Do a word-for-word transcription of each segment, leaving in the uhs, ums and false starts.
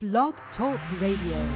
Blog Talk Radio.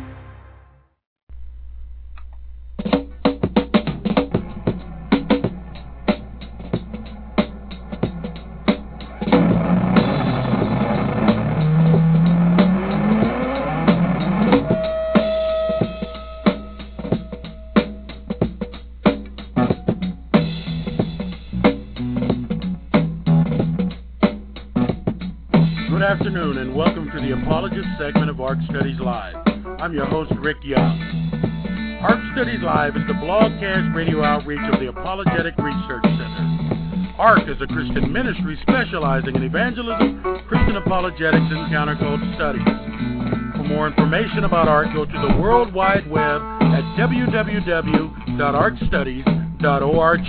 Good afternoon and welcome to the Apologist segment of ARC Studies Live. I'm your host, Rick Young. ARC Studies Live is the blogcast radio outreach of the Apologetic Research Center. ARC is a Christian ministry specializing in evangelism, Christian apologetics, and counterculture studies. For more information about ARC, go to the World Wide Web at w w w dot arc studies dot org.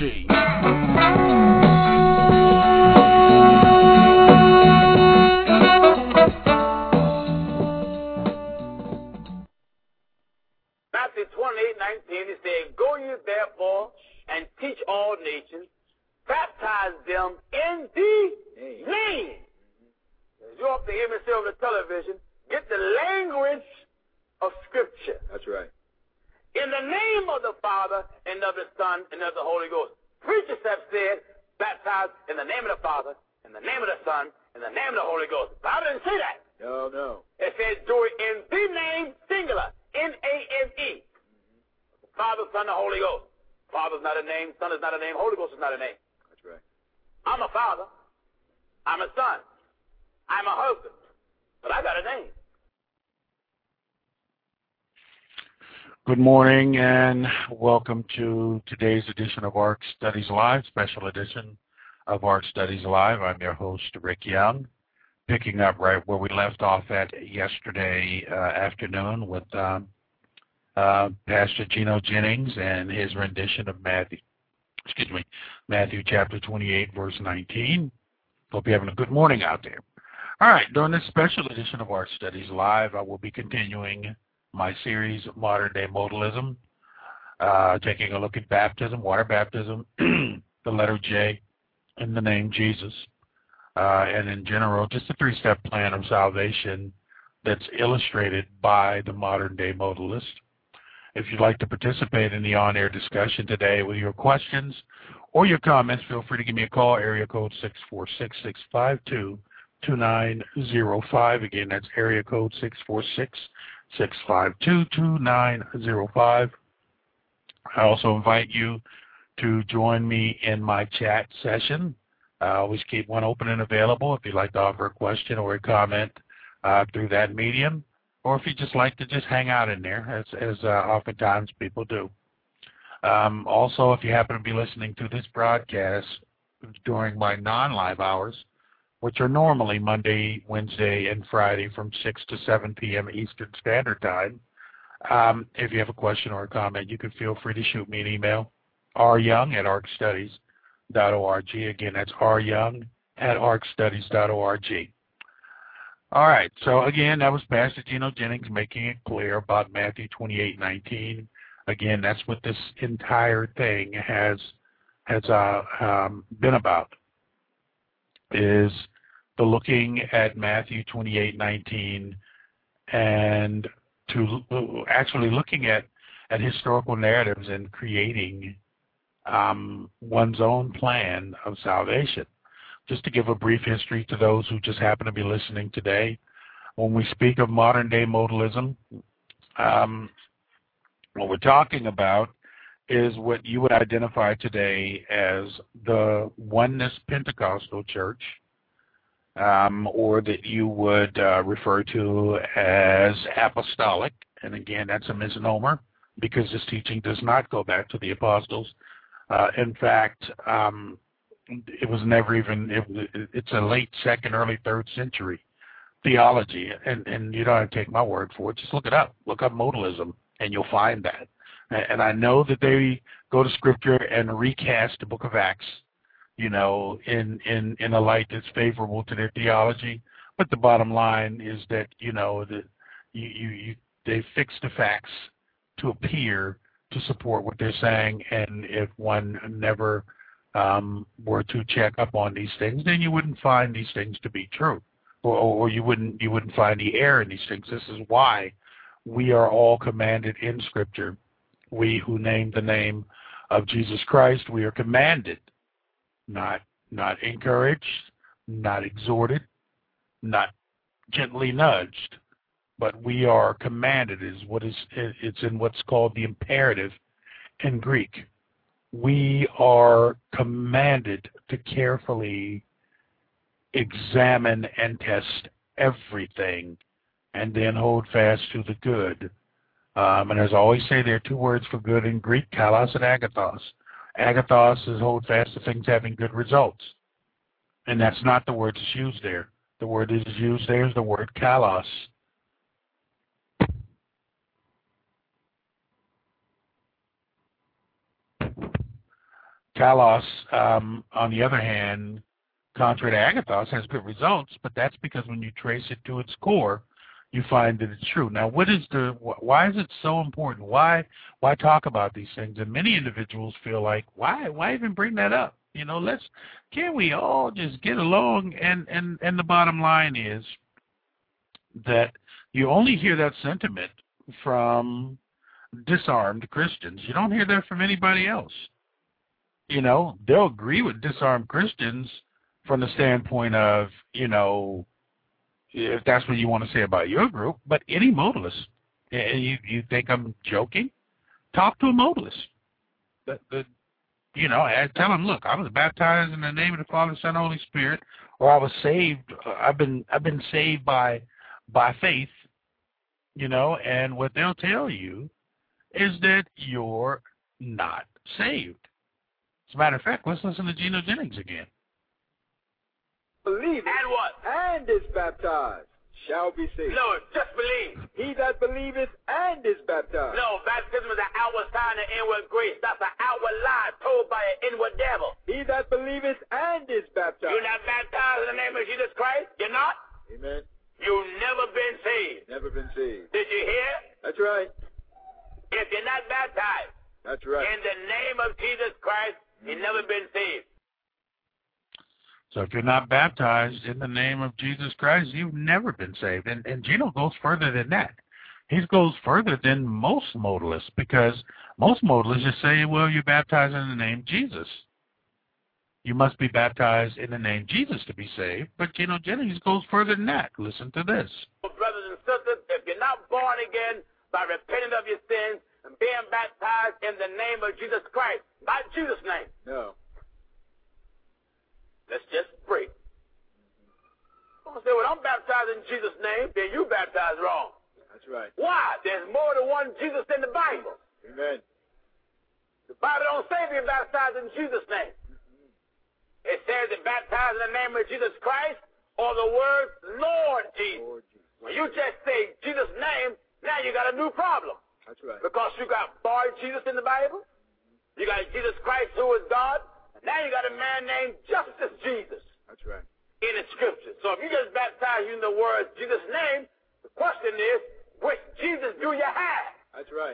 Matthew twenty-eight nineteen, it says, "Go ye therefore and teach all nations, baptize them in the name." You have to hear me say over the television, get the language of Scripture. That's right. In the name of the Father, and of the Son, and of the Holy Ghost. Preachers have said, baptize in the name of the Father, in the name of the Son, in the name of the Holy Ghost. The Bible didn't say that. No, no. It says, do it in the name, singular, N A N E. Father, Son, and Holy Ghost. Father's not a name, Son is not a name, Holy Ghost is not a name. That's right. I'm a father. I'm a son. I'm a husband. But I got a name. Good morning and welcome to today's edition of ARC Studies Live, special edition of ARC Studies Live. I'm your host, Rick Young, picking up right where we left off at yesterday uh, afternoon with um, uh, Pastor Gino Jennings and his rendition of Matthew, excuse me, Matthew chapter twenty-eight, verse nineteen. Hope you're having a good morning out there. All right, during this special edition of ARC Studies Live, I will be continuing my series, Modern Day Modalism, uh, taking a look at baptism, water baptism, the letter J, and the name Jesus, uh, and in general, just a three-step plan of salvation that's illustrated by the modern day modalist. If you'd like to participate in the on-air discussion today with your questions or your comments, feel free to give me a call, area code six four six, six five two, two nine zero five. Again, that's area code six four six, six five two, two nine zero five. I also invite you to join me in my chat session. I always keep one open and available if you'd like to offer a question or a comment uh, through that medium, or if you'd just like to just hang out in there, as, as uh, oftentimes people do. Um, also, if you happen to be listening to this broadcast during my non-live hours, which are normally Monday, Wednesday, and Friday from six to seven p.m. Eastern Standard Time, um, if you have a question or a comment, you can feel free to shoot me an email, r young at arc studies dot org. Again, that's r young at arc studies dot org. All right, so again, that was Pastor Gino Jennings making it clear about Matthew twenty-eight nineteen. Again, that's what this entire thing has has uh, um, been about, is the looking at Matthew twenty-eight nineteen and to actually looking at, at historical narratives and creating um, one's own plan of salvation. Just to give a brief history to those who just happen to be listening today, when we speak of modern day modalism, um, what we're talking about is what you would identify today as the Oneness Pentecostal Church, um, or that you would uh, refer to as apostolic. And again, that's a misnomer because this teaching does not go back to the apostles. Uh, in fact, um, it was never even, it, it's a late second, early third century theology. And, and you don't have to take my word for it. Just look it up. Look up modalism, and you'll find that. And I know that they go to Scripture and recast the book of Acts, you know, in, in, in a light that's favorable to their theology. But the bottom line is that, you know, that you, you, you they fix the facts to appear to support what they're saying. And if one never um, were to check up on these things, then you wouldn't find these things to be true. or, or you wouldn't you wouldn't find the error in these things. This is why we are all commanded in Scripture. We who name the name of Jesus Christ, we are commanded, not not encouraged, not exhorted, not gently nudged, but we are commanded. Is what is it's in what's called the imperative in Greek. We are commanded to carefully examine and test everything and then hold fast to the good. Um, and as I always say, there are two words for good in Greek, kalos and agathos. Agathos is hold fast to things having good results. And that's not the word that's used there. The word that is used there is the word kalos. Kalos, um, on the other hand, contrary to agathos, has good results, but that's because when you trace it to its core, you find that it's true. Now, what is the? Why is it so important? Why why talk about these things? And many individuals feel like, why why even bring that up? You know, let's can't we all just get along? And and and the bottom line is that you only hear that sentiment from disarmed Christians. You don't hear that from anybody else. You know, they'll agree with disarmed Christians from the standpoint of, you know, if that's what you want to say about your group, but any modalist, you, you think I'm joking? Talk to a modalist. The, the, you know, I tell them, look, I was baptized in the name of the Father, Son, Holy Spirit, or I was saved. I've been I've been saved by by faith, you know, and what they'll tell you is that you're not saved. As a matter of fact, let's listen to Gino Jennings again. Believe And what? and is baptized shall be saved. No, just believe. He that believeth and is baptized. No, baptism is an outward sign of inward grace. That's an outward lie told by an inward devil. He that believeth and is baptized. You're not baptized in the name of Jesus Christ? You're not? Amen. You've never been saved. Never been saved. Did you hear? That's right. If you're not baptized That's right. in the name of Jesus Christ, you've never been saved. So if you're not baptized in the name of Jesus Christ, you've never been saved. And, and Gino goes further than that. He goes further than most modalists, because most modalists just say, well, you're baptized in the name Jesus. You must be baptized in the name Jesus to be saved. But Gino Jennings goes further than that. Listen to this. Brothers and sisters, if you're not born again by repenting of your sins and being baptized in the name of Jesus Christ, not Jesus' name. No. Let's just pray. I'm going to say, well, I'm baptized in Jesus' name, then you baptized wrong. That's right. Why? There's more than one Jesus in the Bible. Amen. The Bible don't say be baptized in Jesus' name. It says to baptize in the name of Jesus Christ or the word Lord Jesus. Lord Jesus. When you just say Jesus' name, now you got a new problem. That's right. Because you got boy Jesus in the Bible. You got Jesus Christ who is God. Now you got a man named Justice Jesus. That's right. In the scripture. So if you just baptize you in the word Jesus' name, the question is, which Jesus do you have? That's right.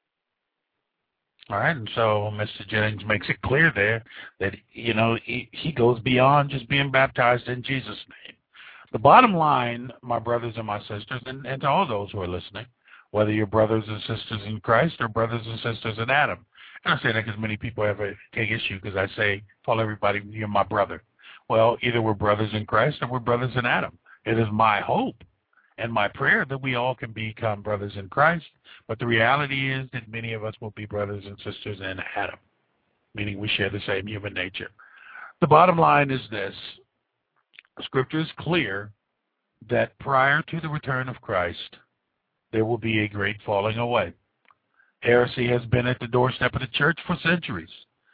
All right, and so Mister Jennings makes it clear there that, you know, he, he goes beyond just being baptized in Jesus' name. The bottom line, my brothers and my sisters, and, and to all those who are listening, whether you're brothers and sisters in Christ or brothers and sisters in Adam, and I say that because many people have a take issue because I say, tell everybody, you're my brother. Well, either we're brothers in Christ or we're brothers in Adam. It is my hope and my prayer that we all can become brothers in Christ, but the reality is that many of us will be brothers and sisters in Adam, meaning we share the same human nature. The bottom line is this. Scripture is clear that prior to the return of Christ, there will be a great falling away. Heresy has been at the doorstep of the church for centuries.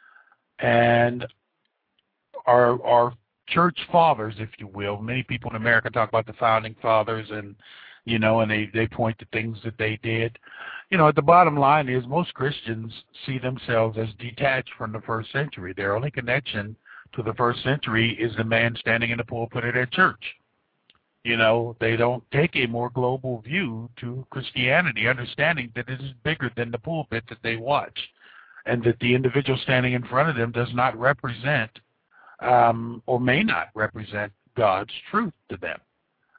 And our, our church fathers, if you will, many people in America talk about the founding fathers and, you know, and they, they point to things that they did. You know, the bottom line is most Christians see themselves as detached from the first century. Their only connection to the first century is the man standing in the pulpit of their church. You know, they don't take a more global view to Christianity, understanding that it is bigger than the pulpit that they watch, and that the individual standing in front of them does not represent um, or may not represent God's truth to them.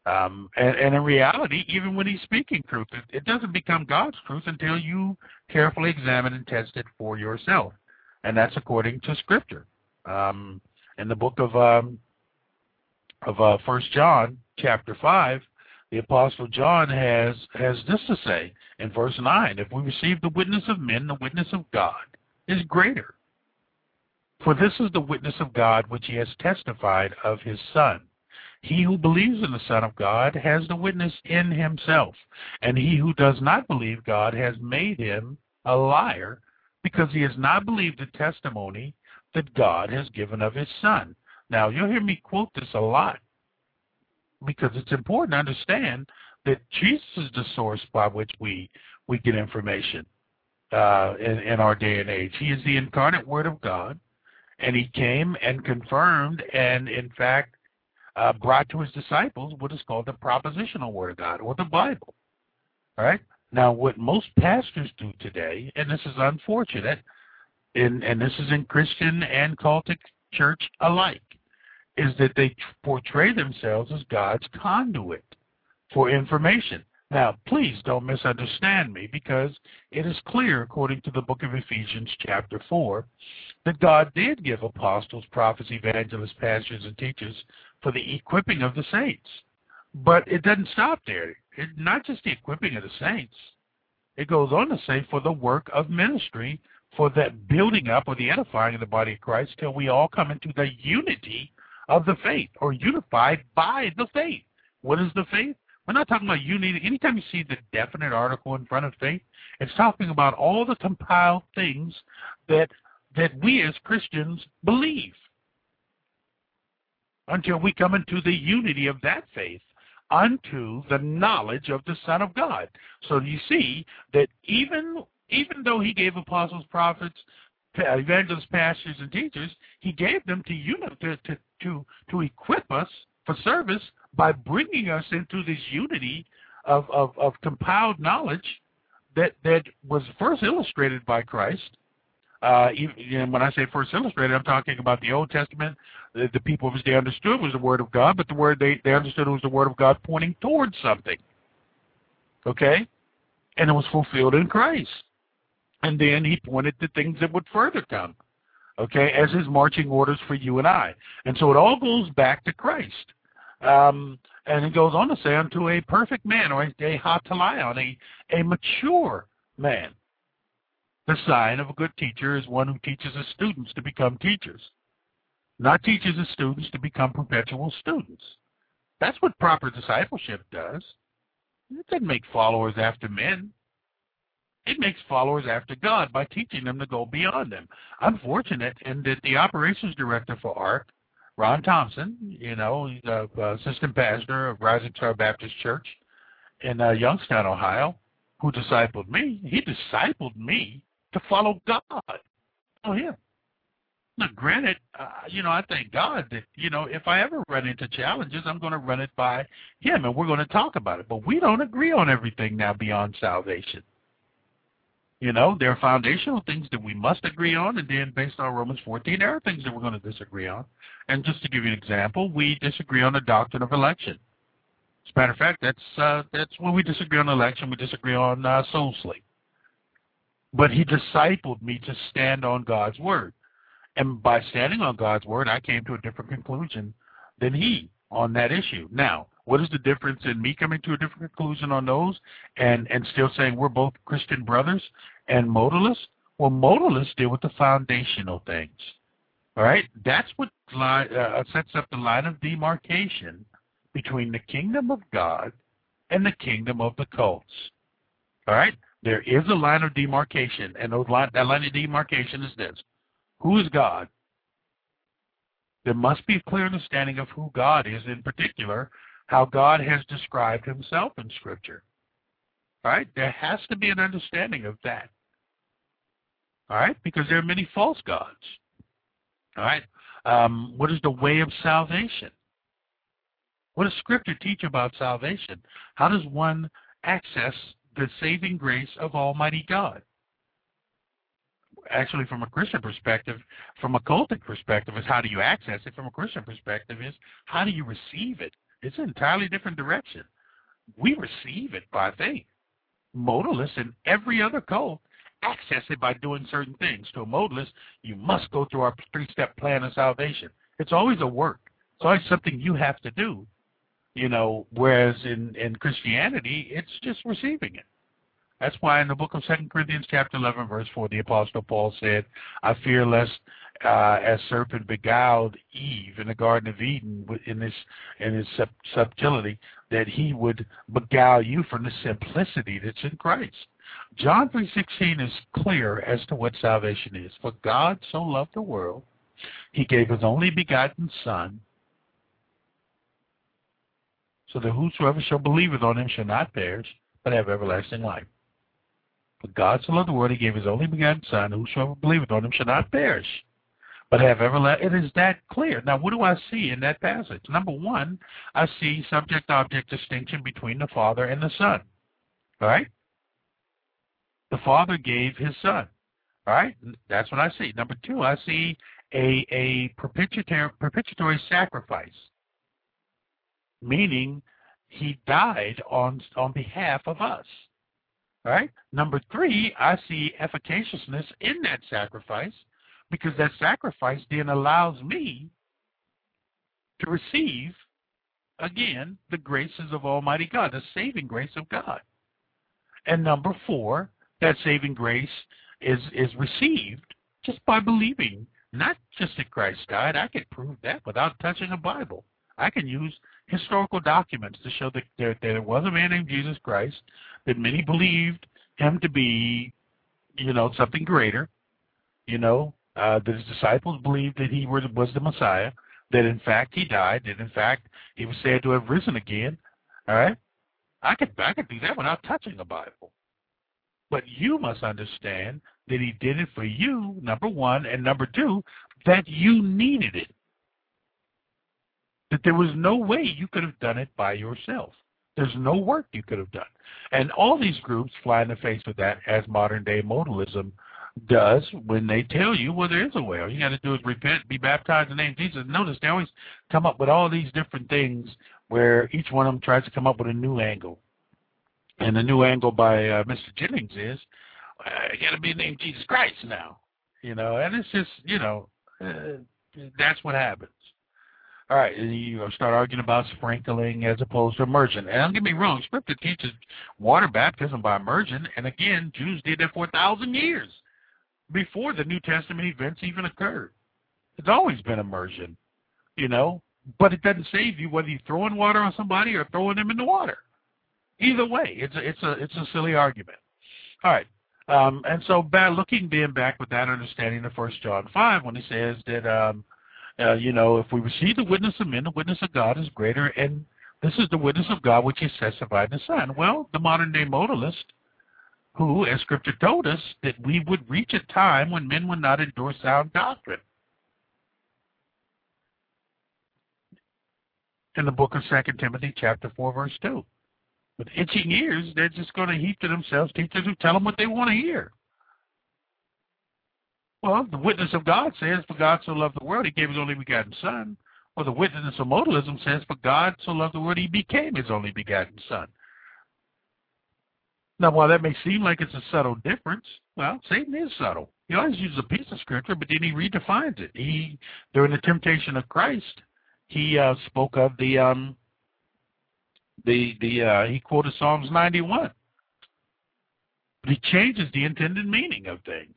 Um, and, and in reality, even when he's speaking truth, it, it doesn't become God's truth until you carefully examine and test it for yourself. And that's according to Scripture. Um, in the book of um, of uh, First John, chapter five, the Apostle John has has this to say in verse nine: if we receive the witness of men, the witness of God is greater. For this is the witness of God which he has testified of his Son. He who believes in the Son of God has the witness in himself, and he who does not believe God has made him a liar, because he has not believed the testimony that God has given of his Son. Now, you'll hear me quote this a lot, because it's important to understand that Jesus is the source by which we, we get information uh, in, in our day and age. He is the incarnate Word of God, and he came and confirmed and, in fact, uh, brought to his disciples what is called the propositional Word of God, or the Bible. All right? Now, what most pastors do today, and this is unfortunate, in, and this is in Christian and cultic church alike, is that they portray themselves as God's conduit for information. Now, please don't misunderstand me, because it is clear, according to the book of Ephesians chapter four, that God did give apostles, prophets, evangelists, pastors, and teachers for the equipping of the saints. But it doesn't stop there. It, not just the equipping of the saints. It goes on to say for the work of ministry, for that building up or the edifying of the body of Christ, till we all come into the unity of the faith, or unified by the faith. What is the faith? We're not talking about unity. Anytime you see the definite article in front of faith, it's talking about all the compiled things that that we as Christians believe, until we come into the unity of that faith unto the knowledge of the Son of God. So you see that even even though he gave apostles, prophets, evangelists, pastors, and teachers, he gave them to, uni- to, to, to, to equip us for service by bringing us into this unity of, of, of compiled knowledge that, that was first illustrated by Christ. Uh, even, when I say first illustrated, I'm talking about the Old Testament. The, the people of his day understood was the Word of God, but the word they, they understood was the Word of God pointing towards something. Okay? And it was fulfilled in Christ. And then he pointed to things that would further come, okay, as his marching orders for you and I. And so it all goes back to Christ. Um, and it goes on to say, unto a perfect man, or a, a hatalion, a, a mature man. The sign of a good teacher is one who teaches his students to become teachers, not teaches his students to become perpetual students. That's what proper discipleship does. It doesn't make followers after men. It makes followers after God by teaching them to go beyond them. I'm fortunate in that the operations director for ARC, Ron Thompson, you know, he's a, a assistant pastor of Rising Star Baptist Church in uh, Youngstown, Ohio, who discipled me. He discipled me to follow God. Follow him. Now, granted, uh, you know, I thank God that, you know, if I ever run into challenges, I'm going to run it by him, and we're going to talk about it. But we don't agree on everything now beyond salvation. You know, there are foundational things that we must agree on, and then based on Romans fourteen, there are things that we're going to disagree on. And just to give you an example, we disagree on the doctrine of election. As a matter of fact, that's uh, that's when we disagree on election, we disagree on uh, soul sleep. But he discipled me to stand on God's word. And by standing on God's word, I came to a different conclusion than he on that issue. Now, what is the difference in me coming to a different conclusion on those and, and still saying we're both Christian brothers and modalists? Well, modalists deal with the foundational things. All right? That's what line, uh, sets up the line of demarcation between the kingdom of God and the kingdom of the cults. All right? There is a line of demarcation, and those line, that line of demarcation is this. Who is God? There must be a clear understanding of who God is, in particular, how God has described himself in Scripture. All right? There has to be an understanding of that. All right? Because there are many false gods. All right? Um, what is the way of salvation? What does Scripture teach about salvation? How does one access the saving grace of Almighty God? Actually, from a Christian perspective, from a cultic perspective, is how do you access it? From a Christian perspective is how do you receive it? It's an entirely different direction. We receive it by faith. Modalists and every other cult access it by doing certain things. To a modalist, you must go through our three-step plan of salvation. It's always a work. It's always something you have to do, you know, whereas in, in Christianity, it's just receiving it. That's why in the book of Second Corinthians chapter eleven, verse four, the Apostle Paul said, I fear lest uh, as serpent beguiled Eve in the Garden of Eden in this in his sub- subtlety, that he would beguile you from the simplicity that's in Christ. John three sixteen is clear as to what salvation is. For God so loved the world, he gave his only begotten Son, so that whosoever shall believeth on him shall not perish, but have everlasting life. For God so loved the world, he gave his only begotten Son, whosoever believeth on him shall not perish, but have everlasting. It is that clear. Now, what do I see in that passage? Number one, I see subject-object distinction between the Father and the Son. All right? The Father gave his Son. All right? That's what I see. Number two, I see a, a propitiatory, propitiatory sacrifice, meaning he died on, on behalf of us. All right? Number three, I see efficaciousness in that sacrifice, because that sacrifice then allows me to receive, again, the graces of Almighty God, the saving grace of God. And number four, that saving grace is, is received just by believing, not just that Christ died. I can prove that without touching a Bible. I can use historical documents to show that there, there was a man named Jesus Christ, that many believed him to be, you know, something greater. You know, uh, that his disciples believed that he was, was the Messiah, that in fact he died, that in fact he was said to have risen again. All right? I could, I could do that without touching a Bible. But you must understand that he did it for you, number one, and number two, that you needed it. That there was no way you could have done it by yourself. There's no work you could have done. And all these groups fly in the face of that, as modern-day modalism does, when they tell you, well, there is a way. All you got to do is repent, be baptized in the name of Jesus. Notice they always come up with all these different things where each one of them tries to come up with a new angle. And the new angle by uh, Mister Jennings is, uh, you got to be named Jesus Christ now. You know, and it's just, you know, uh, that's what happens. All right, and you start arguing about sprinkling as opposed to immersion. And don't get me wrong, Scripture teaches water baptism by immersion, and again, Jews did that for a thousand years before the New Testament events even occurred. It's always been immersion, you know, but it doesn't save you whether you're throwing water on somebody or throwing them in the water. Either way, it's a, it's a, it's a silly argument. All right, um, and so back, looking then back with that understanding of First John five, when he says that, um, Uh, you know, if we receive the witness of men, the witness of God is greater, and this is the witness of God which is testified in the Son. Well, the modern-day modalist, who, as Scripture told us, that we would reach a time when men would not endure sound doctrine. In the book of Second Timothy, chapter four, verse two. With itching ears, they're just going to heap to themselves teachers who tell them what they want to hear. Well, the witness of God says, for God so loved the world, he gave his only begotten Son. Well, the witness of modalism says, for God so loved the world, he became his only begotten Son. Now, while that may seem like it's a subtle difference, well, Satan is subtle. He always uses a piece of Scripture, but then he redefines it. He, during the temptation of Christ, he uh, spoke of the, um, the, the uh, he quoted Psalms ninety-one. But he changes the intended meaning of things.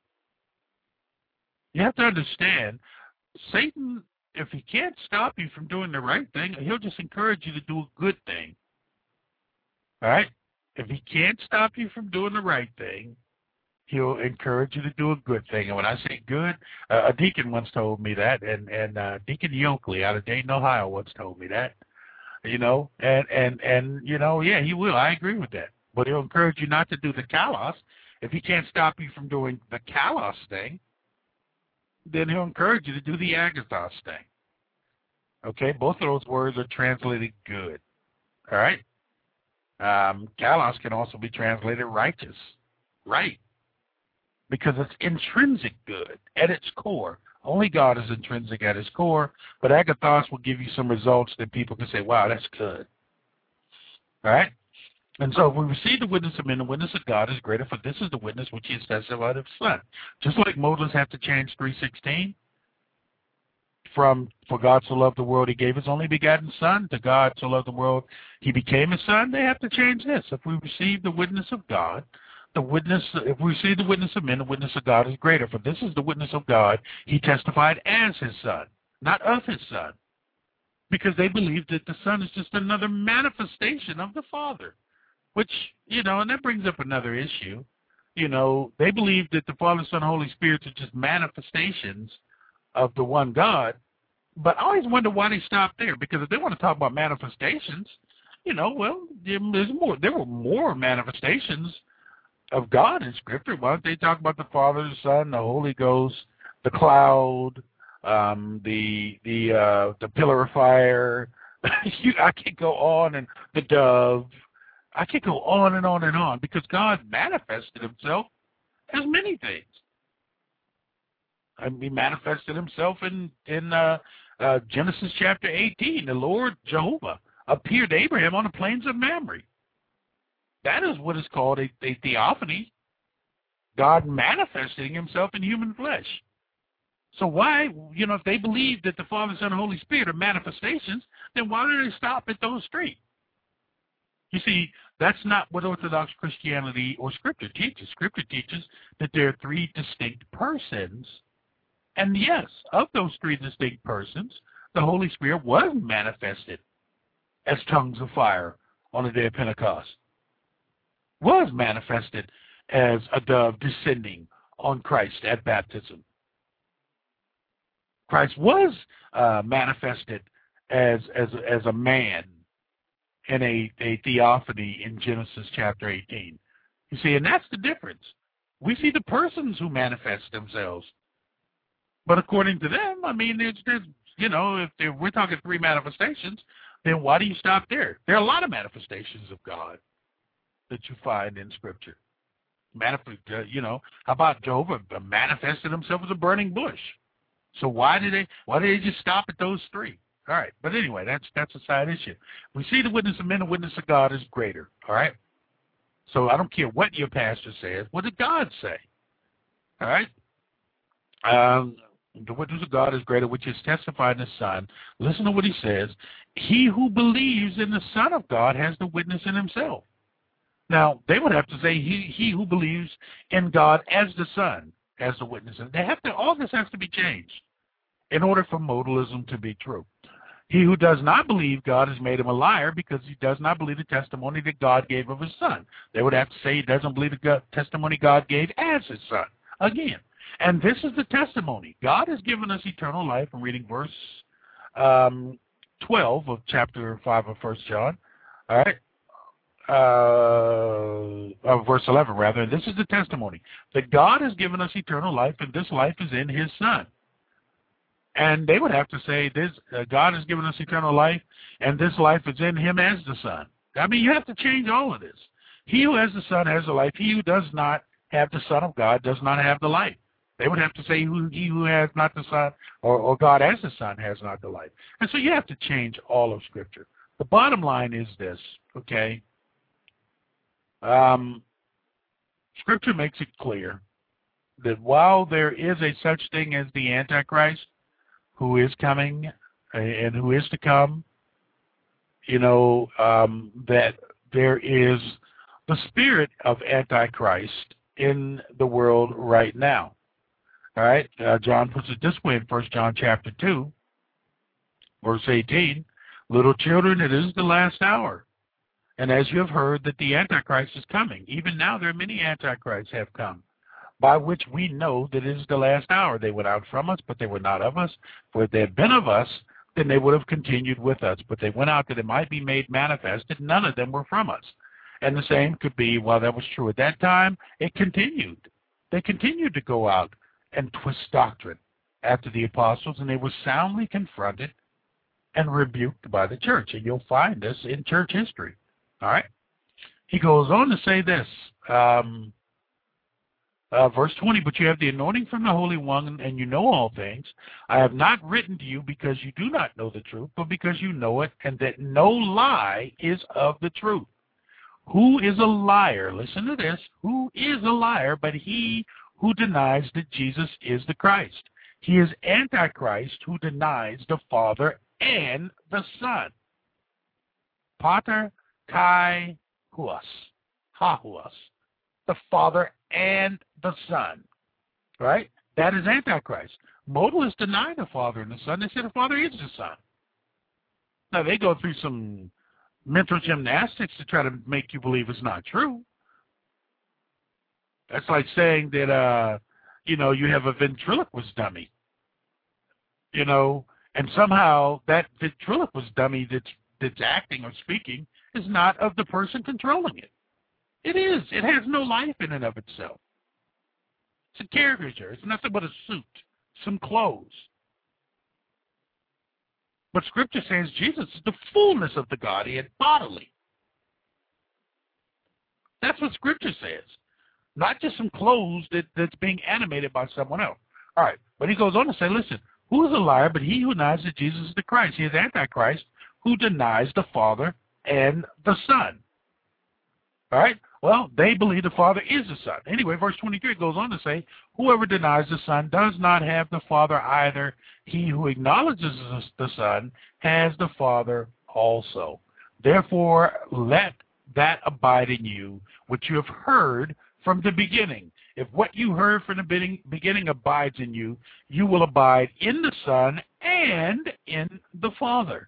You have to understand, Satan, if he can't stop you from doing the right thing, he'll just encourage you to do a good thing. All right? If he can't stop you from doing the right thing, he'll encourage you to do a good thing. And when I say good, uh, a deacon once told me that, and, and uh, Deacon Yoakley out of Dayton, Ohio once told me that, you know, and, and, and, you know, yeah, he will. I agree with that. But he'll encourage you not to do the kalos. If he can't stop you from doing the kalos thing, then he'll encourage you to do the agathos thing. Okay, both of those words are translated good. All right? Um, kalos can also be translated righteous, right? Because it's intrinsic good at its core. Only God is intrinsic at his core, but agathos will give you some results that people can say, wow, that's good. All right? And so if we receive the witness of men, the witness of God is greater, for this is the witness which he has testified of his Son. Just like modalists have to change three sixteen from for God so loved the world he gave his only begotten Son to God so loved the world he became his Son, they have to change this. If we receive the witness of God, the witness, if we receive the witness of men, the witness of God is greater, for this is the witness of God he testified as his Son, not of his Son, because they believe that the Son is just another manifestation of the Father. Which, you know, and that brings up another issue. You know, they believe that the Father, Son, Holy Spirit are just manifestations of the one God. But I always wonder why they stop there. Because if they want to talk about manifestations, you know, well, there's more. There were more manifestations of God in Scripture. Why don't they talk about the Father, the Son, the Holy Ghost, the cloud, um, the the uh, the pillar of fire? I could go on, and the dove. I could go on and on and on because God manifested himself as many things. I mean, he manifested himself in, in uh, uh, Genesis chapter eighteen. The Lord Jehovah appeared to Abraham on the plains of Mamre. That is what is called a, a theophany, God manifesting himself in human flesh. So why, you know, if they believe that the Father, Son, and Holy Spirit are manifestations, then why do they stop at those three? You see, that's not what Orthodox Christianity or Scripture teaches. Scripture teaches that there are three distinct persons. And yes, of those three distinct persons, the Holy Spirit was manifested as tongues of fire on the day of Pentecost. Was manifested as a dove descending on Christ at baptism. Christ was uh, manifested as, as, as a man in a, a theophany in Genesis chapter eighteen. You see, and that's the difference. We see the persons who manifest themselves. But according to them, I mean, there's, there's you know, if, if we're talking three manifestations, then why do you stop there? There are a lot of manifestations of God that you find in Scripture. Manif- uh, you know, how about Jehovah manifested himself as a burning bush? So why did they why did they just stop at those three? All right, but anyway, that's that's a side issue. We see the witness of men, the witness of God is greater. All right, so I don't care what your pastor says. What did God say? All right, um, the witness of God is greater, which is testified in the Son. Listen to what he says. He who believes in the Son of God has the witness in himself. Now they would have to say he he who believes in God as the Son has the witness. And they have to. All this has to be changed in order for modalism to be true. He who does not believe God has made him a liar because he does not believe the testimony that God gave of his Son. They would have to say he doesn't believe the God, testimony God gave as his Son. Again, and this is the testimony. God has given us eternal life. I'm reading verse um, twelve of chapter five of First John. All right. Uh, of verse eleven, rather. And this is the testimony, that God has given us eternal life, and this life is in his Son. And they would have to say, this uh, God has given us eternal life, and this life is in him as the Son. I mean, you have to change all of this. He who has the Son has the life. He who does not have the Son of God does not have the life. They would have to say, who, he who has not the Son, or, or God as the Son has not the life. And so you have to change all of Scripture. The bottom line is this, okay? Um, Scripture makes it clear that while there is a such thing as the Antichrist, who is coming and who is to come, you know, um, that there is the spirit of Antichrist in the world right now. All right, uh, John puts it this way in First John chapter two, verse eighteen, little children, it is the last hour. And as you have heard that the Antichrist is coming, even now there are many Antichrists have come, by which we know that it is the last hour. They went out from us, but they were not of us. For if they had been of us, then they would have continued with us. But they went out that it might be made manifest that none of them were from us. And the same could be, while that was true at that time, it continued. They continued to go out and twist doctrine after the apostles, and they were soundly confronted and rebuked by the church. And you'll find this in church history. All right? He goes on to say this. Um, Uh, verse twenty, but you have the anointing from the Holy One, and you know all things. I have not written to you because you do not know the truth, but because you know it, and that no lie is of the truth. Who is a liar? Listen to this. Who is a liar but he who denies that Jesus is the Christ? He is Antichrist who denies the Father and the Son. Pater kai huas, ha huas, the Father and the Son, right? That is Antichrist. Modalists deny the Father and the Son. They say the Father is the Son. Now, they go through some mental gymnastics to try to make you believe it's not true. That's like saying that, uh, you know, you have a ventriloquist dummy, you know, and somehow that ventriloquist dummy that's, that's acting or speaking is not of the person controlling it. It is. It has no life in and of itself. It's a caricature. It's nothing but a suit, some clothes. But Scripture says Jesus is the fullness of the Godhead bodily. That's what Scripture says. Not just some clothes that, that's being animated by someone else. All right. But he goes on to say, listen, who is a liar but he who denies that Jesus is the Christ? He is Antichrist who denies the Father and the Son. All right? Well, they believe the Father is the Son. Anyway, verse twenty-three goes on to say, whoever denies the Son does not have the Father either. He who acknowledges the Son has the Father also. Therefore, let that abide in you, which you have heard from the beginning. If what you heard from the beginning abides in you, you will abide in the Son and in the Father.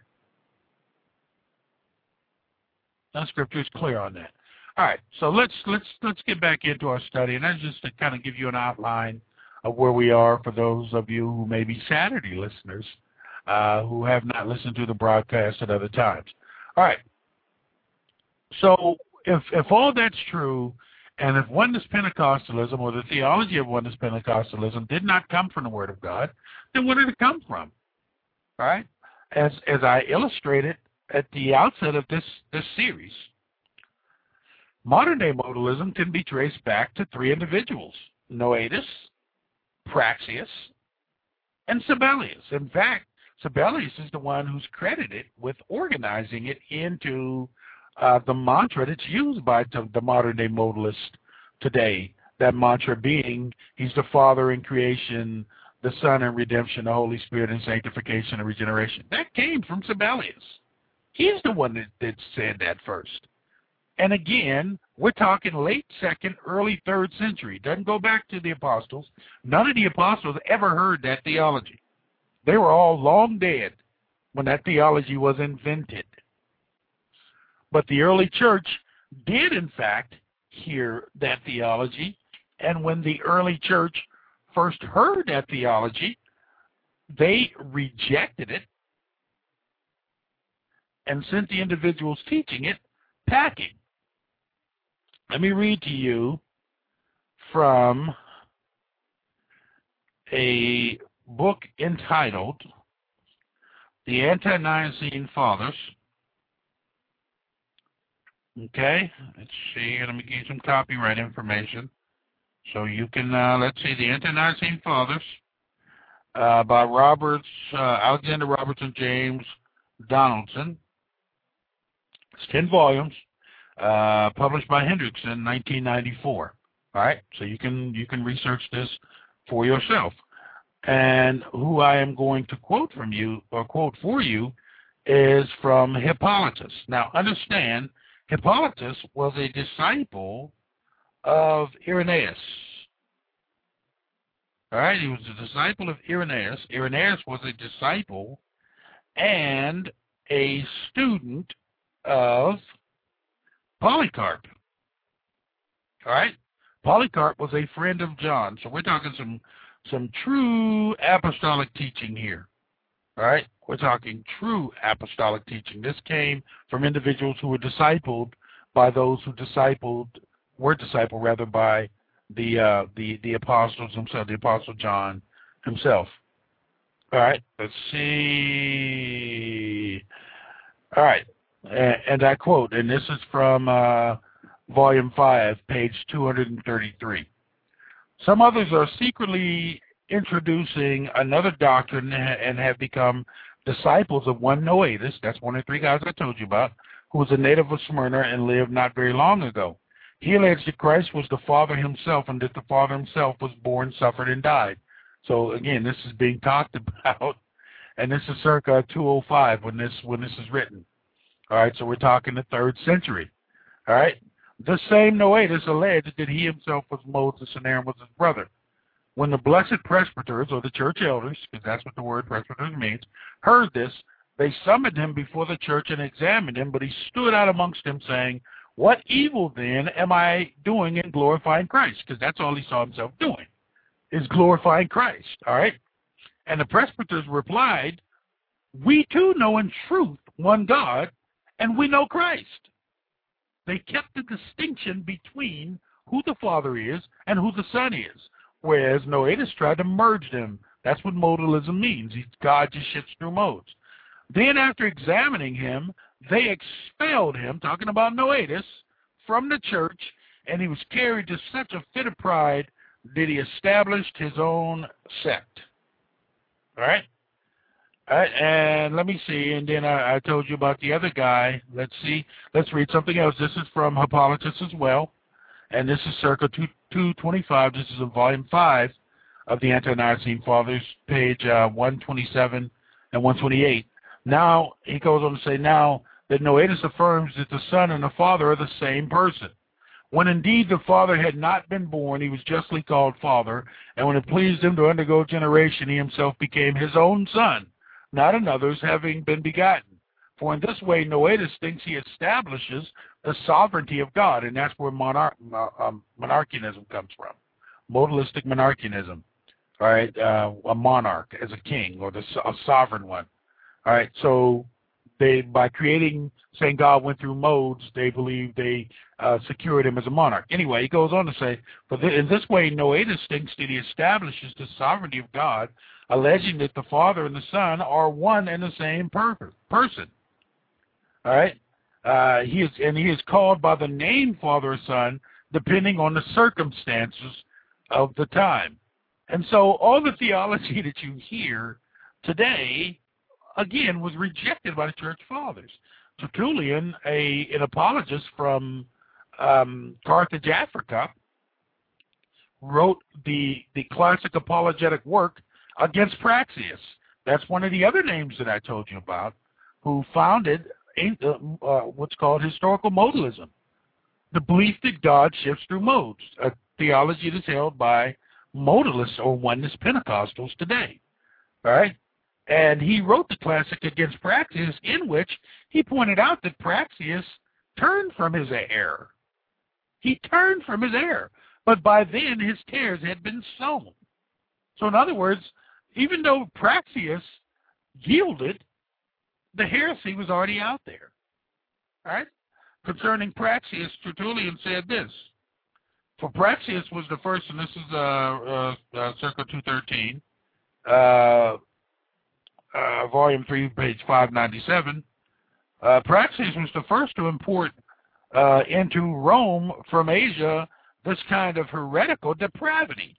Now, Scripture is clear on that. All right, so let's let's let's get back into our study, and that's just to kind of give you an outline of where we are for those of you who may be Saturday listeners uh, who have not listened to the broadcast at other times. All right, so if if all that's true, and if oneness Pentecostalism or the theology of oneness Pentecostalism did not come from the Word of God, then where did it come from? All right, as as I illustrated at the outset of this this series. Modern-day modalism can be traced back to three individuals, Noetus, Praxeus, and Sabellius. In fact, Sabellius is the one who's credited with organizing it into uh, the mantra that's used by t- the modern-day modalist today, that mantra being, he's the Father in creation, the Son in redemption, the Holy Spirit in sanctification and regeneration. That came from Sabellius. He's the one that, that said that first. And again, we're talking late second, early third century. Doesn't go back to the apostles. None of the apostles ever heard that theology. They were all long dead when that theology was invented. But the early church did, in fact, hear that theology. And when the early church first heard that theology, they rejected it and sent the individuals teaching it packing. Let me read to you from a book entitled The Ante-Nicene Fathers. Okay, let's see. Let me give you some copyright information. So you can, uh, let's see, The Ante-Nicene Fathers uh, by Roberts, uh, Alexander Robertson James Donaldson. It's ten volumes. Uh, published by Hendrickson in nineteen ninety-four. All right, so you can you can research this for yourself. And who I am going to quote from you or quote for you is from Hippolytus. Now, understand, Hippolytus was a disciple of Irenaeus. All right, he was a disciple of Irenaeus. Irenaeus was a disciple and a student of Polycarp. All right? Polycarp was a friend of John. So we're talking some some true apostolic teaching here. All right? We're talking true apostolic teaching. This came from individuals who were discipled by those who discipled, were discipled rather by the uh, the the apostles themselves, the apostle John himself. All right? Let's see. All right. And I quote, and this is from uh, Volume five, page two hundred thirty-three. Some others are secretly introducing another doctrine and have become disciples of one Noetus. That's one of the three guys I told you about, who was a native of Smyrna and lived not very long ago. He alleged that Christ was the Father himself and that the Father himself was born, suffered, and died. So again, this is being talked about, and this is circa two oh five when this when this is written. All right, so we're talking the third century. All right, the same Noetus alleged that he himself was Moses and Aaron was his brother. When the blessed presbyters, or the church elders, because that's what the word presbyters means, heard this, they summoned him before the church and examined him, but he stood out amongst them, saying, "What evil then am I doing in glorifying Christ?" Because that's all he saw himself doing, is glorifying Christ. All right? And the presbyters replied, "We too know in truth one God, and we know Christ." They kept the distinction between who the Father is and who the Son is, whereas Noetus tried to merge them. That's what modalism means. God just shifts through modes. Then after examining him, they expelled him, talking about Noetus, from the church, and he was carried to such a fit of pride that he established his own sect. All right? All right, and let me see, and then I, I told you about the other guy. Let's see. Let's read something else. This is from Hippolytus as well, and this is circa two twenty-five. This is in volume five of the Ante-Nicene Fathers, page uh, one twenty-seven and one twenty-eight. Now, he goes on to say, now that Noetus affirms that the Son and the Father are the same person. When indeed the Father had not been born, he was justly called Father, and when it pleased him to undergo generation, he himself became his own Son, not another's, having been begotten. For in this way, Noetus thinks he establishes the sovereignty of God, and that's where monarch, uh, um, monarchianism comes from, modalistic monarchianism. All right, uh, a monarch as a king or the a sovereign one. All right, so they by creating, saying God went through modes, they believe they uh, secured him as a monarch. Anyway, he goes on to say, for the, in this way, Noetus thinks that he establishes the sovereignty of God, alleging that the Father and the Son are one and the same per person. All right, uh, he is, and he is called by the name Father or Son, depending on the circumstances of the time. And so all the theology that you hear today, again, was rejected by the church fathers. Tertullian, a, an apologist from um, Carthage, Africa, wrote the, the classic apologetic work against Praxeas. That's one of the other names that I told you about, who founded a, uh, what's called historical modalism, the belief that God shifts through modes, a theology that's held by modalists or oneness Pentecostals today. All right? And he wrote the classic against Praxeas, in which he pointed out that Praxeas turned from his error. He turned from his error, but by then his tares had been sown. So in other words, even though Praxeas yielded, the heresy was already out there. All right? Concerning Praxeas, Tertullian said this: for Praxeas was the first, and this is uh, uh, uh, circa two thirteen, uh, uh, volume three, page five ninety-seven. Uh, Praxeas was the first to import uh, into Rome from Asia this kind of heretical depravity.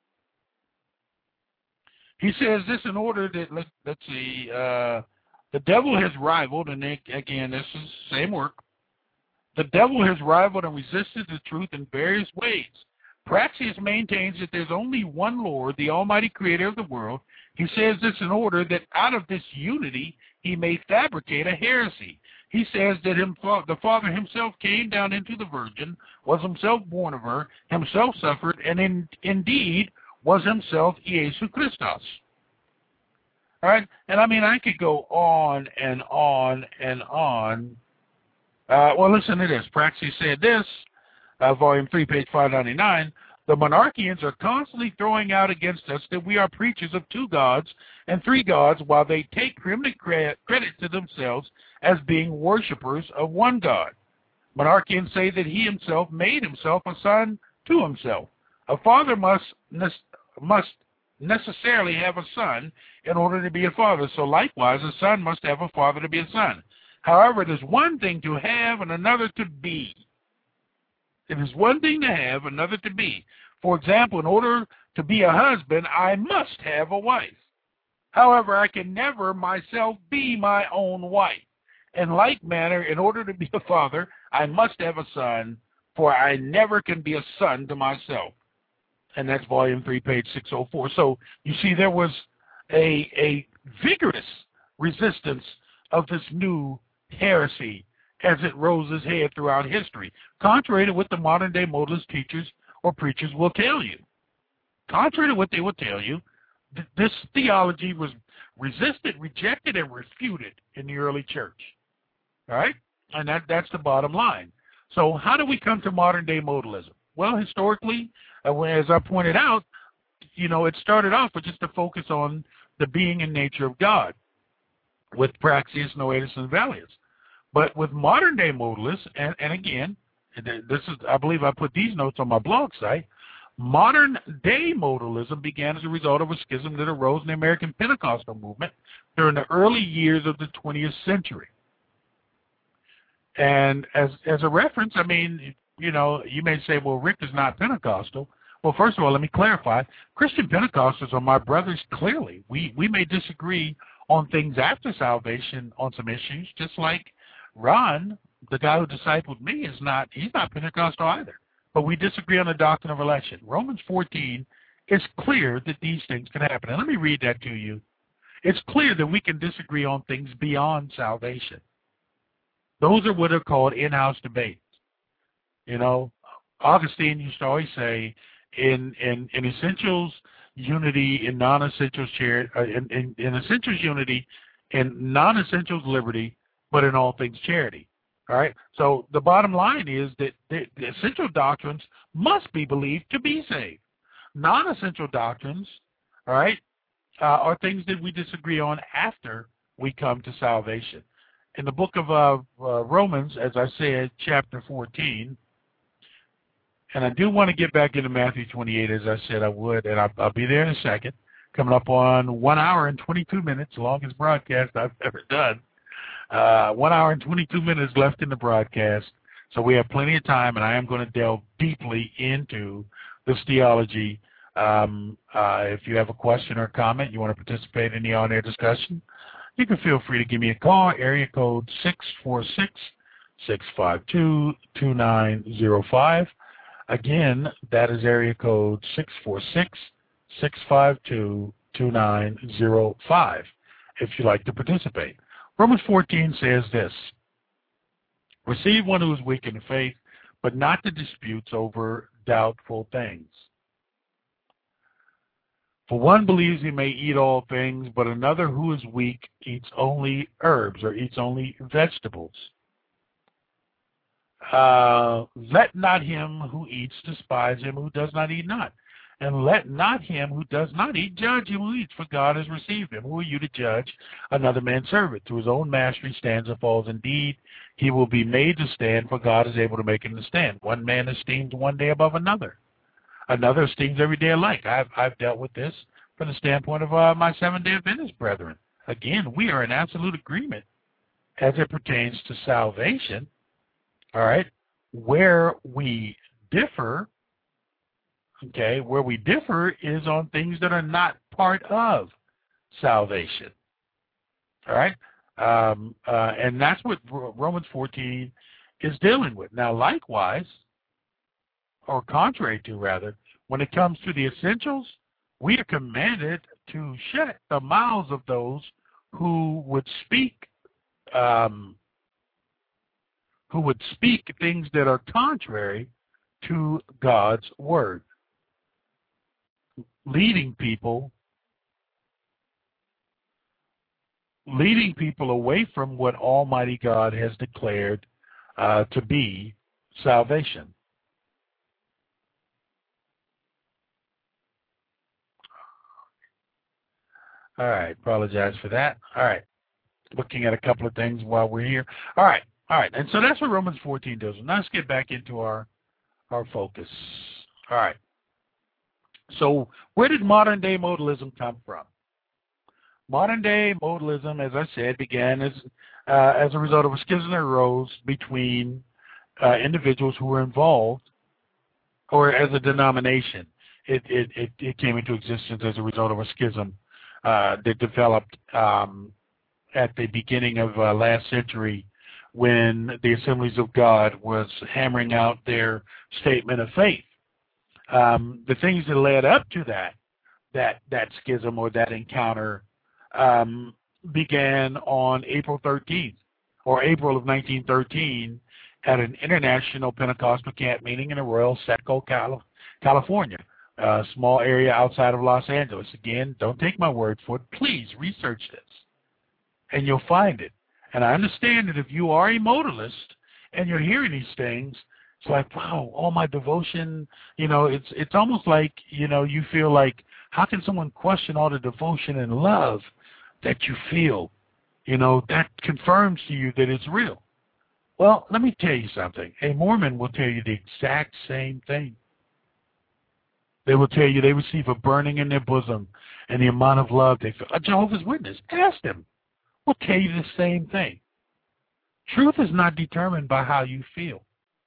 He says this in order that, let, let's see, uh, the devil has rivaled, and they, again, this is the same work. The devil has rivaled and resisted the truth in various ways. Praxeas maintains that there's only one Lord, the Almighty Creator of the world. He says this in order that out of this unity he may fabricate a heresy. He says that him, the Father himself came down into the Virgin, was himself born of her, himself suffered, and in, indeed was himself Iesu Christos. All right? And I mean, I could go on and on and on. Uh, well, listen to this. Praxeas said this, uh, volume three, page five ninety-nine. The monarchians are constantly throwing out against us that we are preachers of two gods and three gods, while they take preeminent credit to themselves as being worshippers of one God. Monarchians say that he himself made himself a son to himself. A father must must necessarily have a son in order to be a father, so likewise a son must have a father to be a son. However, it is one thing to have and another to be. It is one thing to have, another to be. For example, in order to be a husband, I must have a wife. However, I can never myself be my own wife. In like manner, in order to be a father, I must have a son, for I never can be a son to myself. And that's volume three, page six oh four. So you see there was a, a vigorous resistance of this new heresy as it rose its head throughout history, contrary to what the modern-day modalist teachers or preachers will tell you. Contrary to what they will tell you, th- this theology was resisted, rejected, and refuted in the early church. All right? And that, that's the bottom line. So how do we come to modern-day modalism? Well, historically, uh, as I pointed out, you know, it started off with just a focus on the being and nature of God with Praxeas, Noetus, and Valius. But with modern-day modalists, and, and again, this is, I believe I put these notes on my blog site, modern-day modalism began as a result of a schism that arose in the American Pentecostal movement during the early years of the twentieth century. And as as a reference, I mean, you know, you may say, well, Rick is not Pentecostal. Well, first of all, let me clarify. Christian Pentecostals are my brothers, clearly. We, we may disagree on things after salvation on some issues, just like Ron, the guy who discipled me, is not, he's not Pentecostal either. But we disagree on the doctrine of election. Romans fourteen is clear that these things can happen. And let me read that to you. It's clear that we can disagree on things beyond salvation. Those are what are called in-house debates. You know, Augustine used to always say, in in, in essentials, unity, in non-essentials, charity, uh, in, in, in essentials, unity, in non-essentials, liberty, but in all things, charity. All right? So the bottom line is that the, the essential doctrines must be believed to be saved. Non-essential doctrines, all right, uh, are things that we disagree on after we come to salvation. In the book of uh, uh, Romans, as I said, chapter fourteen, and I do want to get back into Matthew twenty-eight, as I said I would, and I'll, I'll be there in a second, coming up on one hour and twenty-two minutes, longest broadcast I've ever done. Uh, one hour and twenty-two minutes left in the broadcast, so we have plenty of time, and I am going to delve deeply into this theology. Um, uh, if you have a question or comment, you want to participate in the on-air discussion, you can feel free to give me a call, area code six four six, six five two, two nine zero five. Again, that is area code six four six, six five two, two nine zero five if you'd like to participate. Romans fourteen says this: receive one who is weak in the faith, but not the disputes over doubtful things. For one believes he may eat all things, but another who is weak eats only herbs or eats only vegetables. Uh, let not him who eats despise him who does not eat not. And let not him who does not eat judge him who eats, for God has received him. Who are you to judge another man's servant? To his own master he stands or falls. Indeed, he will be made to stand, for God is able to make him to stand. One man esteems one day above another. Another esteems every day alike. I've, I've dealt with this from the standpoint of uh, my Seventh-day Adventist brethren. Again, we are in absolute agreement as it pertains to salvation. All right? Where we differ, okay, where we differ is on things that are not part of salvation. All right? Um, uh, and that's what Romans fourteen is dealing with. Now, likewise, or contrary to, rather, when it comes to the essentials, we are commanded to shut the mouths of those who would speak um, who would speak things that are contrary to God's word, leading people leading people away from what Almighty God has declared uh, to be salvation. All right, apologize for that. All right, looking at a couple of things while we're here. All right, all right, and so that's what Romans fourteen does. Now let's get back into our our focus. All right. So where did modern-day modalism come from? Modern-day modalism, as I said, began as uh, as a result of a schism that arose between uh, individuals who were involved or as a denomination. It, it, it, it came into existence as a result of a schism uh, that developed um, at the beginning of uh, last century when the Assemblies of God was hammering out their statement of faith. Um, the things that led up to that, that, that schism or that encounter um, began on April thirteenth, or April of nineteen thirteen, at an international Pentecostal camp meeting in Arroyo Seco, California, a small area outside of Los Angeles. Again, don't take my word for it. Please research this, and you'll find it. And I understand that if you are a modalist and you're hearing these things, it's like, wow, all my devotion, you know, it's it's almost like, you know, you feel like, how can someone question all the devotion and love that you feel? You know, that confirms to you that it's real. Well, let me tell you something. A Mormon will tell you the exact same thing. They will tell you they receive a burning in their bosom and the amount of love they feel. A Jehovah's Witness, ask them, will tell you the same thing. Truth is not determined by how you feel.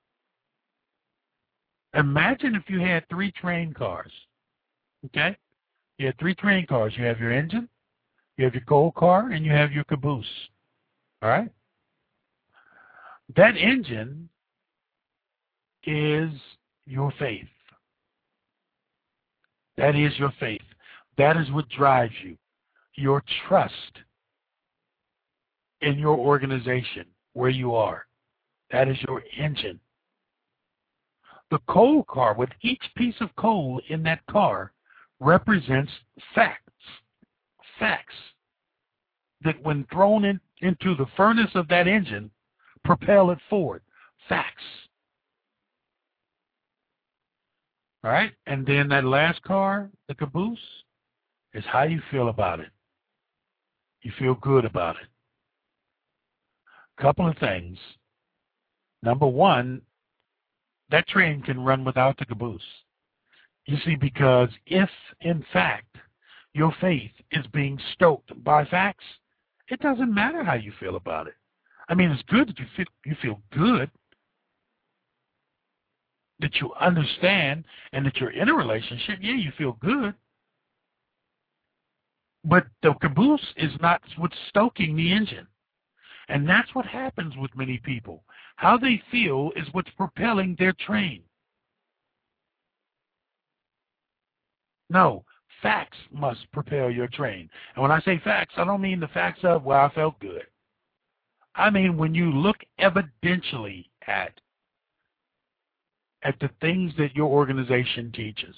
Imagine if you had three train cars, okay? You had three train cars. You have your engine, you have your coal car, and you have your caboose, all right? That engine is your faith. That is your faith. That is what drives you, your trust in your organization, where you are. That is your engine. The coal car, with each piece of coal in that car, represents facts. Facts that when thrown in, into the furnace of that engine, propel it forward. Facts. All right? And then that last car, the caboose, is how you feel about it. You feel good about it. Couple of things. Number one, that train can run without the caboose. You see, because if, in fact, your faith is being stoked by facts, it doesn't matter how you feel about it. I mean, it's good that you feel, you feel good, that you understand, and that you're in a relationship. Yeah, you feel good. But the caboose is not what's stoking the engine. And that's what happens with many people. How they feel is what's propelling their train. No, facts must propel your train. And when I say facts, I don't mean the facts of, well, I felt good. I mean when you look evidentially at, at the things that your organization teaches.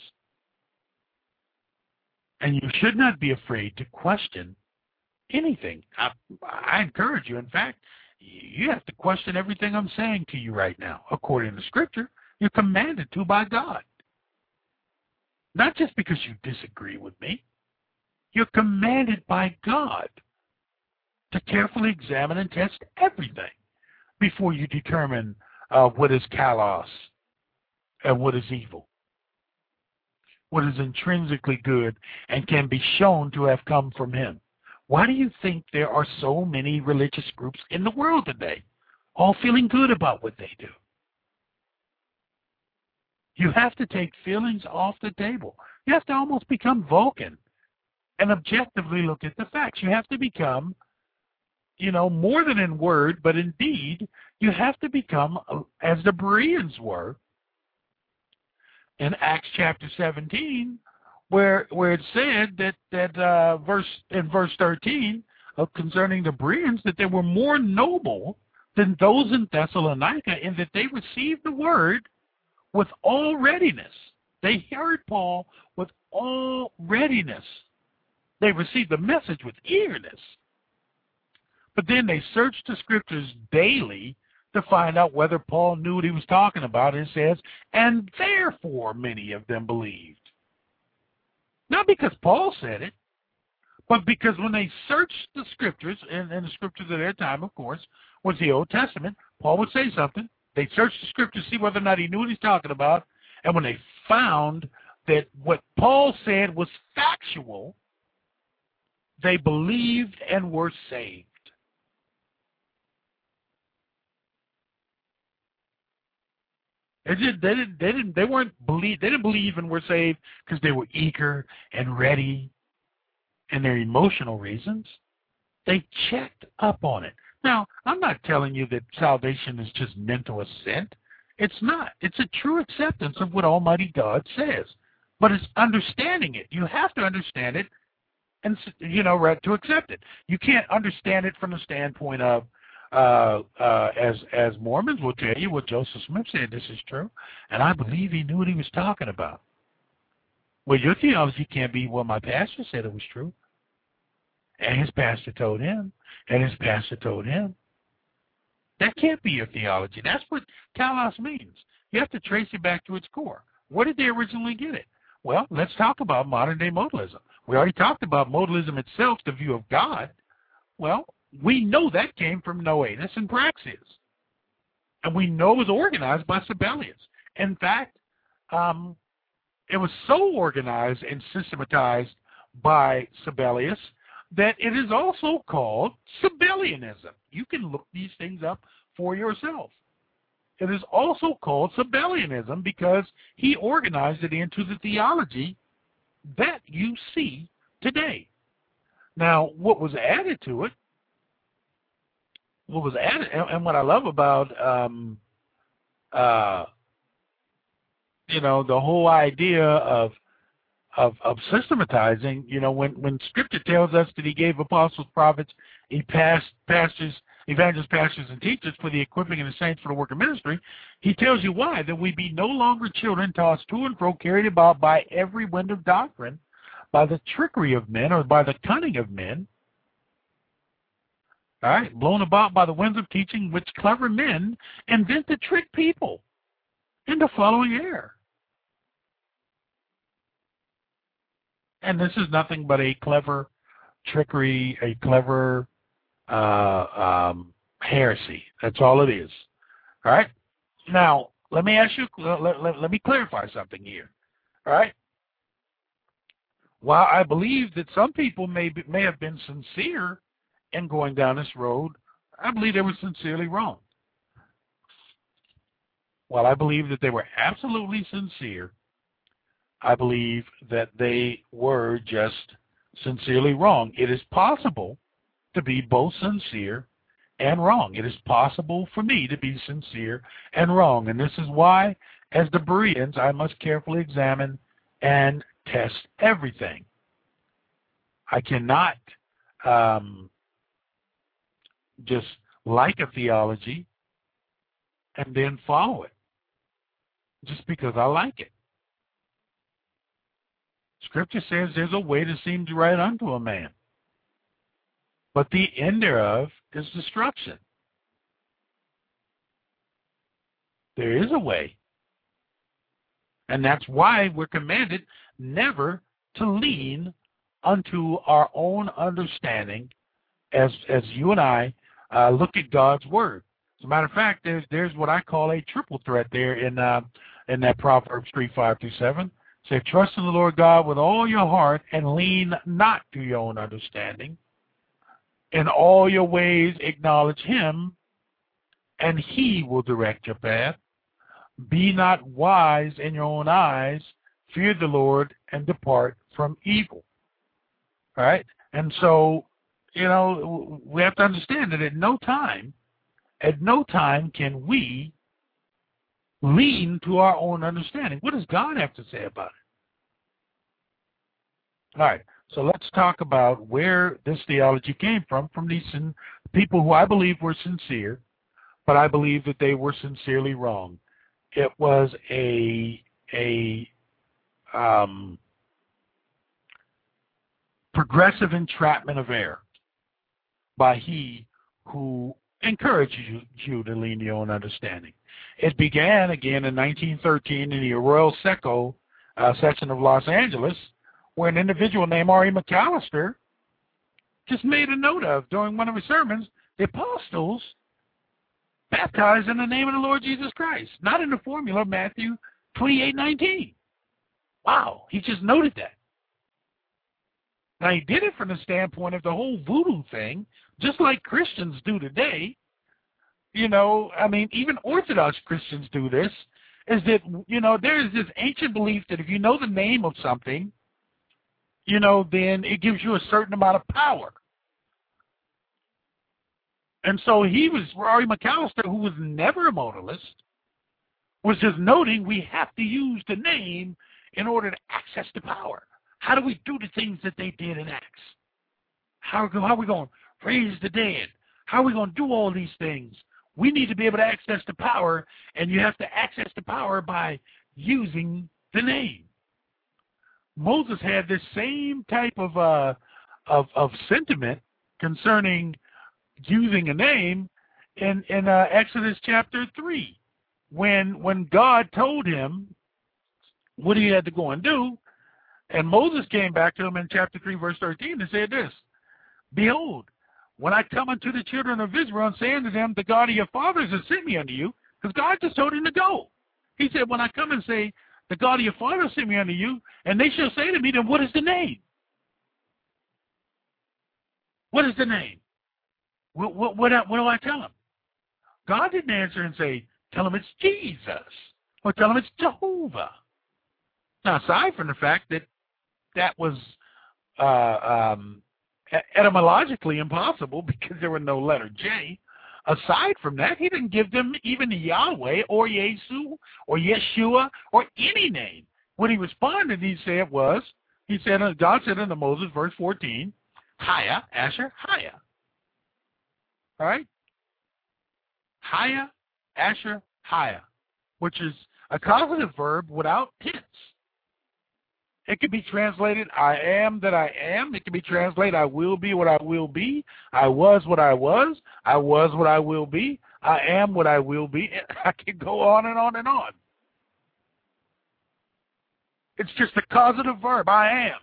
And you should not be afraid to question anything. I, I encourage you. In fact, you have to question everything I'm saying to you right now. According to Scripture, you're commanded to by God. Not just because you disagree with me. You're commanded by God to carefully examine and test everything before you determine uh, what is kalos and what is evil, what is intrinsically good and can be shown to have come from Him. Why do you think there are so many religious groups in the world today, all feeling good about what they do? You have to take feelings off the table. You have to almost become Vulcan and objectively look at the facts. You have to become, you know, more than in word, but in deed, you have to become as the Bereans were in Acts chapter seventeen, where where it said that that uh, verse in verse thirteen of concerning the Bereans that they were more noble than those in Thessalonica in that they received the word with all readiness. They heard Paul with all readiness. They received the message with eagerness. But then they searched the Scriptures daily to find out whether Paul knew what he was talking about. And it says, and therefore many of them believed. Not because Paul said it, but because when they searched the Scriptures, and, and the Scriptures of their time, of course, was the Old Testament, Paul would say something. They searched the Scriptures to see whether or not he knew what he's talking about. And when they found that what Paul said was factual, they believed and were saved. They did. They didn't. They didn't. They weren't believe. They didn't believe and were saved because they were eager and ready, and their emotional reasons. They checked up on it. Now, I'm not telling you that salvation is just mental assent. It's not. It's a true acceptance of what Almighty God says, but it's understanding it. You have to understand it, and you know, right, to accept it. You can't understand it from the standpoint of, uh, uh, as as Mormons will tell you, what Joseph Smith said. This is true, and I believe he knew what he was talking about. Well, your theology can't be, well, my pastor said it was true, and his pastor told him, and his pastor told him. That can't be your theology. That's what telos means. You have to trace it back to its core. Where did they originally get it? Well, let's talk about modern-day modalism. We already talked about modalism itself, the view of God. Well, we know that came from Noetus and Praxeas. And we know it was organized by Sabellius. In fact, um, it was so organized and systematized by Sabellius that it is also called Sabellianism. You can look these things up for yourself. It is also called Sabellianism because he organized it into the theology that you see today. Now, what was added to it, what was added, and, and what I love about, um, uh, you know, the whole idea of Of, of systematizing, you know, when, when Scripture tells us that he gave apostles, prophets, he passed pastors, evangelists, pastors, and teachers for the equipping of the saints for the work of ministry, he tells you why, that we be no longer children tossed to and fro, carried about by every wind of doctrine, by the trickery of men or by the cunning of men, all right, blown about by the winds of teaching, which clever men invent to trick people into following error. And this is nothing but a clever trickery, a clever uh, um, heresy. That's all it is. All right? Now, let me ask you, let, let, let me clarify something here. All right? While I believe that some people may, be, may have been sincere in going down this road, I believe they were sincerely wrong. While I believe that they were absolutely sincere, I believe that they were just sincerely wrong. It is possible to be both sincere and wrong. It is possible for me to be sincere and wrong. And this is why, as the Bereans, I must carefully examine and test everything. I cannot um, just like a theology and then follow it just because I like it. Scripture says there's a way that seems right unto a man, but the end thereof is destruction. There is a way. And that's why we're commanded never to lean unto our own understanding as as you and I uh, look at God's Word. As a matter of fact, there's there's what I call a triple threat there in uh, in that Proverbs three, five through seven. Say, trust in the Lord God with all your heart and lean not to your own understanding. In all your ways acknowledge him, and he will direct your path. Be not wise in your own eyes. Fear the Lord and depart from evil. All right? And so, you know, we have to understand that at no time, at no time can we lean to our own understanding. What does God have to say about it? All right, so let's talk about where this theology came from, from these sin- people who I believe were sincere, but I believe that they were sincerely wrong. It was a, a um, progressive entrapment of error by he who encourages you, you to lean to your own understanding. It began again in nineteen thirteen in the Arroyo Seco uh, section of Los Angeles, where an individual named R E McAllister just made a note of during one of his sermons, the apostles baptized in the name of the Lord Jesus Christ, not in the formula of Matthew twenty-eight nineteen. Wow, he just noted that. Now, he did it from the standpoint of the whole voodoo thing, just like Christians do today. You know, I mean, even Orthodox Christians do this, is that, you know, there is this ancient belief that if you know the name of something, you know, then it gives you a certain amount of power. And so he was, Rory McAllister, who was never a modalist, was just noting we have to use the name in order to access the power. How do we do the things that they did in Acts? How, how are we going to raise the dead? How are we going to do all these things? We need to be able to access the power, and you have to access the power by using the name. Moses had this same type of uh, of, of sentiment concerning using a name in in uh, Exodus chapter three, when when God told him what he had to go and do, and Moses came back to him in chapter three, verse thirteen, and said this: "Behold, when I come unto the children of Israel and say unto them, the God of your fathers has sent me unto you," because God just told him to go. He said, "When I come and say, the God of your fathers sent me unto you, and they shall say to me, then what is the name? What is the name? What, what, what, what do I tell them?" God didn't answer and say, "Tell them it's Jesus," or "Tell them it's Jehovah." Now, aside from the fact that that was uh, um, etymologically impossible because there were no letter J, aside from that, he didn't give them even Yahweh or Yesu or Yeshua or any name. What he responded, he said was, he said, God said unto Moses, verse fourteen, Haya, Asher, Haya. All right? Haya, Asher, Haya, which is a causative verb without tense. It can be translated, I am that I am. It can be translated, I will be what I will be. I was what I was. I was what I will be. I am what I will be. I can go on and on and on. It's just a causative verb, I am.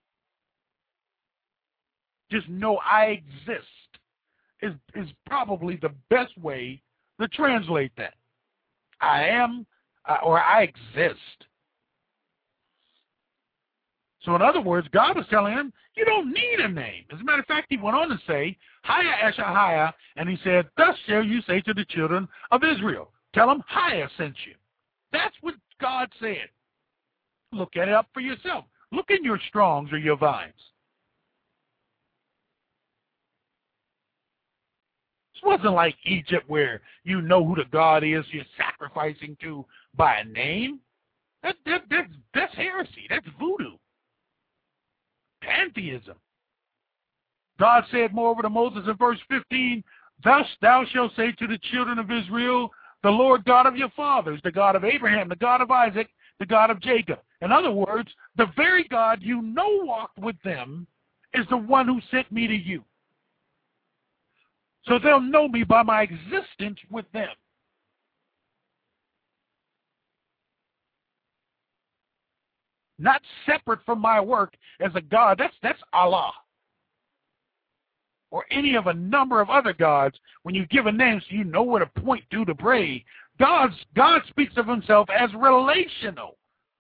Just know I exist is, is probably the best way to translate that. I am, uh, or I exist. So in other words, God was telling him, you don't need a name. As a matter of fact, he went on to say, Haya Asher Haya, and he said, thus shall you say to the children of Israel. Tell them Haya sent you. That's what God said. Look at it up for yourself. Look in your Strongs or your Vines. This wasn't like Egypt where you know who the God is you're sacrificing to by a name. That, that, that's, that's heresy. That's voodoo. Pantheism. God said moreover to Moses in verse fifteen, Thus thou shalt say to the children of Israel, the Lord God of your fathers, the God of Abraham, the God of Isaac, the God of Jacob. In other words, the very God you know walked with them is the one who sent me to you. So they'll know me by my existence with them. Not separate from my work as a God. That's, that's Allah. Or any of a number of other gods. When you give a name so you know where to point to to pray, God's, God speaks of himself as relational.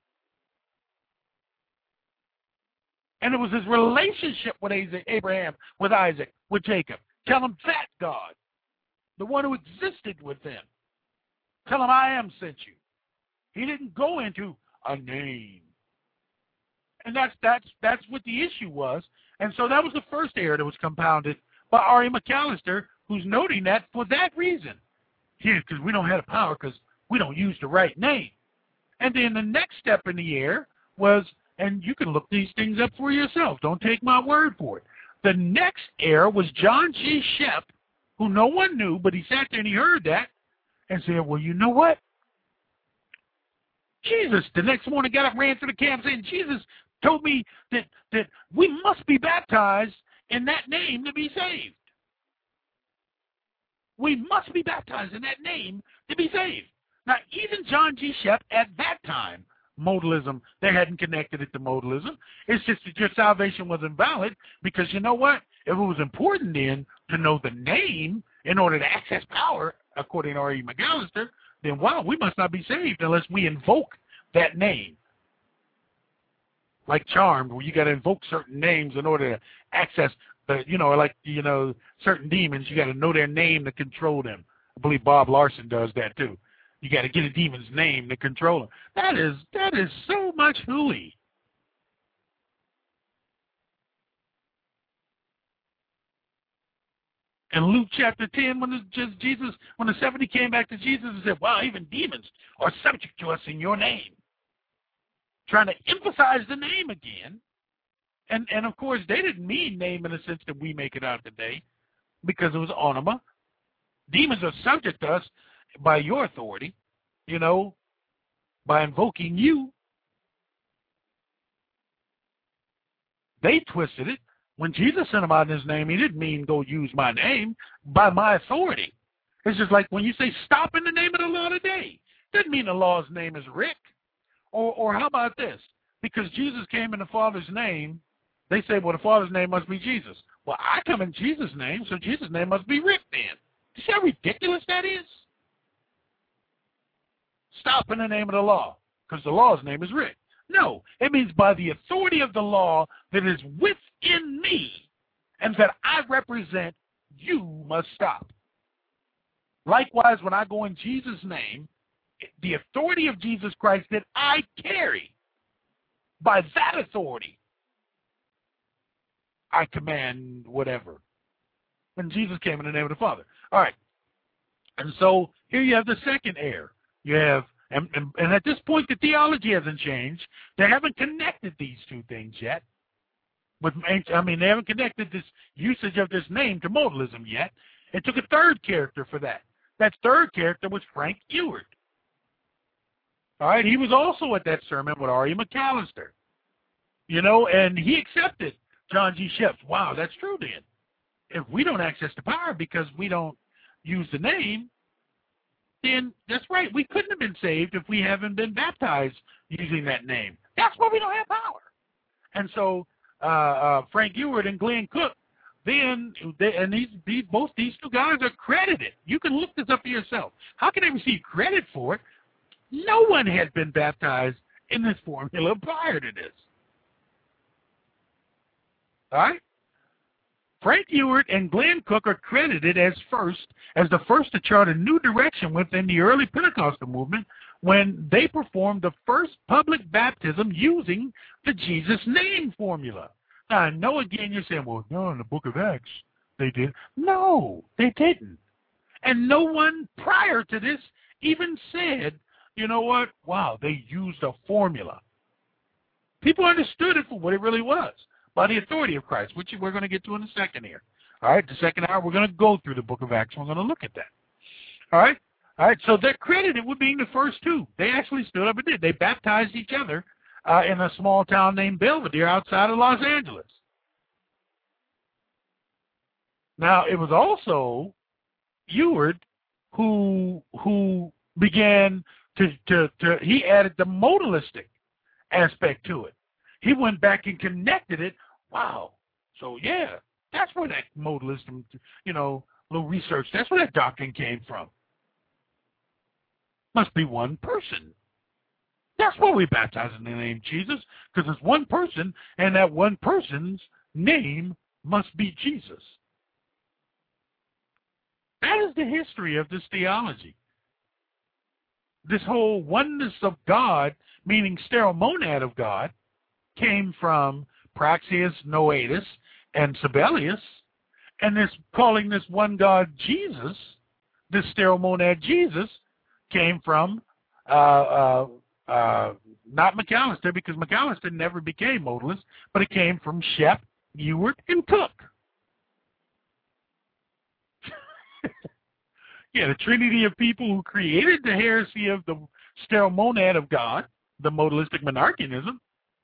And it was his relationship with Abraham, with Isaac, with Jacob. Tell him that God, the one who existed with them. Tell him I am sent you. He didn't go into a name. And that's that's that's what the issue was. And so that was the first error that was compounded by R E McAllister, who's noting that for that reason. Yeah, because we don't have the power because we don't use the right name. And then the next step in the error was, and you can look these things up for yourself. Don't take my word for it. The next error was John G. Shepp, who no one knew, but he sat there and he heard that and said, well, you know what? Jesus, the next morning got up, ran to the camp, saying, Jesus told me that, that we must be baptized in that name to be saved. We must be baptized in that name to be saved. Now, even John G. Shepp at that time, modalism, they hadn't connected it to modalism. It's just that your salvation was invalid because you know what? If it was important then to know the name in order to access power, according to R E McAllister, then wow, we must not be saved unless we invoke that name. Like Charmed, where you got to invoke certain names in order to access the, you know, like, you know, certain demons, you got to know their name to control them. I believe Bob Larson does that too. You got to get a demon's name to control him. That is that is so much hooey. In Luke chapter ten, when the, just Jesus, when the seventy came back to Jesus and said, "Wow, even demons are subject to us in your name," trying to emphasize the name again. And and of course, they didn't mean name in the sense that we make it out today, because it was onoma. Demons are subject to us by your authority, you know, by invoking you. They twisted it. When Jesus sent them out in his name, he didn't mean go use my name, by my authority. It's just like when you say stop in the name of the law today. Doesn't mean the law's name is Rick. Or or how about this? Because Jesus came in the Father's name, they say, well, the Father's name must be Jesus. Well, I come in Jesus' name, so Jesus' name must be Rick then. You see how ridiculous that is? Stop in the name of the law, because the law's name is Rick. No, it means by the authority of the law that is within me and that I represent, you must stop. Likewise, when I go in Jesus' name, the authority of Jesus Christ that I carry, by that authority, I command whatever. And Jesus came in the name of the Father. All right. And so here you have the second error. You have, and, and, and at this point, the theology hasn't changed. They haven't connected these two things yet. With, I mean, they haven't connected this usage of this name to modalism yet. It took a third character for that. That third character was Frank Ewart. All right, he was also at that sermon with R E McAllister. You know, and he accepted John G. Sheps. Wow, that's true then. If we don't access the power because we don't use the name, then that's right. We couldn't have been saved if we haven't been baptized using that name. That's why we don't have power. And so uh, uh, Frank Ewart and Glenn Cook, then, they, and these, these both these two guys are credited. You can look this up for yourself. How can they receive credit for it? No one had been baptized in this formula prior to this. All right? Frank Ewart and Glenn Cook are credited as first, as the first to chart a new direction within the early Pentecostal movement when they performed the first public baptism using the Jesus name formula. Now, I know again you're saying, well, no, in the book of Acts they did. No, they didn't. And no one prior to this even said, you know what, wow, they used a formula. People understood it for what it really was, by the authority of Christ, which we're going to get to in a second here. All right, the second hour, we're going to go through the book of Acts. We're going to look at that. All right? All right, so they're credited with being the first two. They actually stood up and did. They baptized each other uh, in a small town named Belvedere outside of Los Angeles. Now, it was also Ewart who who began to, to, to he added the modalistic aspect to it. He went back and connected it. Wow. So, yeah, that's where that modalism, you know, little research, that's where that doctrine came from. Must be one person. That's why we baptize in the name of Jesus, because it's one person, and that one person's name must be Jesus. That is the history of this theology. This whole oneness of God, meaning sterile monad of God, came from Praxeas, Noetus, and Sabellius, and this calling this one God Jesus, this sterile monad Jesus, came from uh, uh, uh, not McAllister, because McAllister never became modalist, but it came from Shep, Ewart, and Cook. Yeah, the trinity of people who created the heresy of the sterile monad of God, the modalistic monarchianism.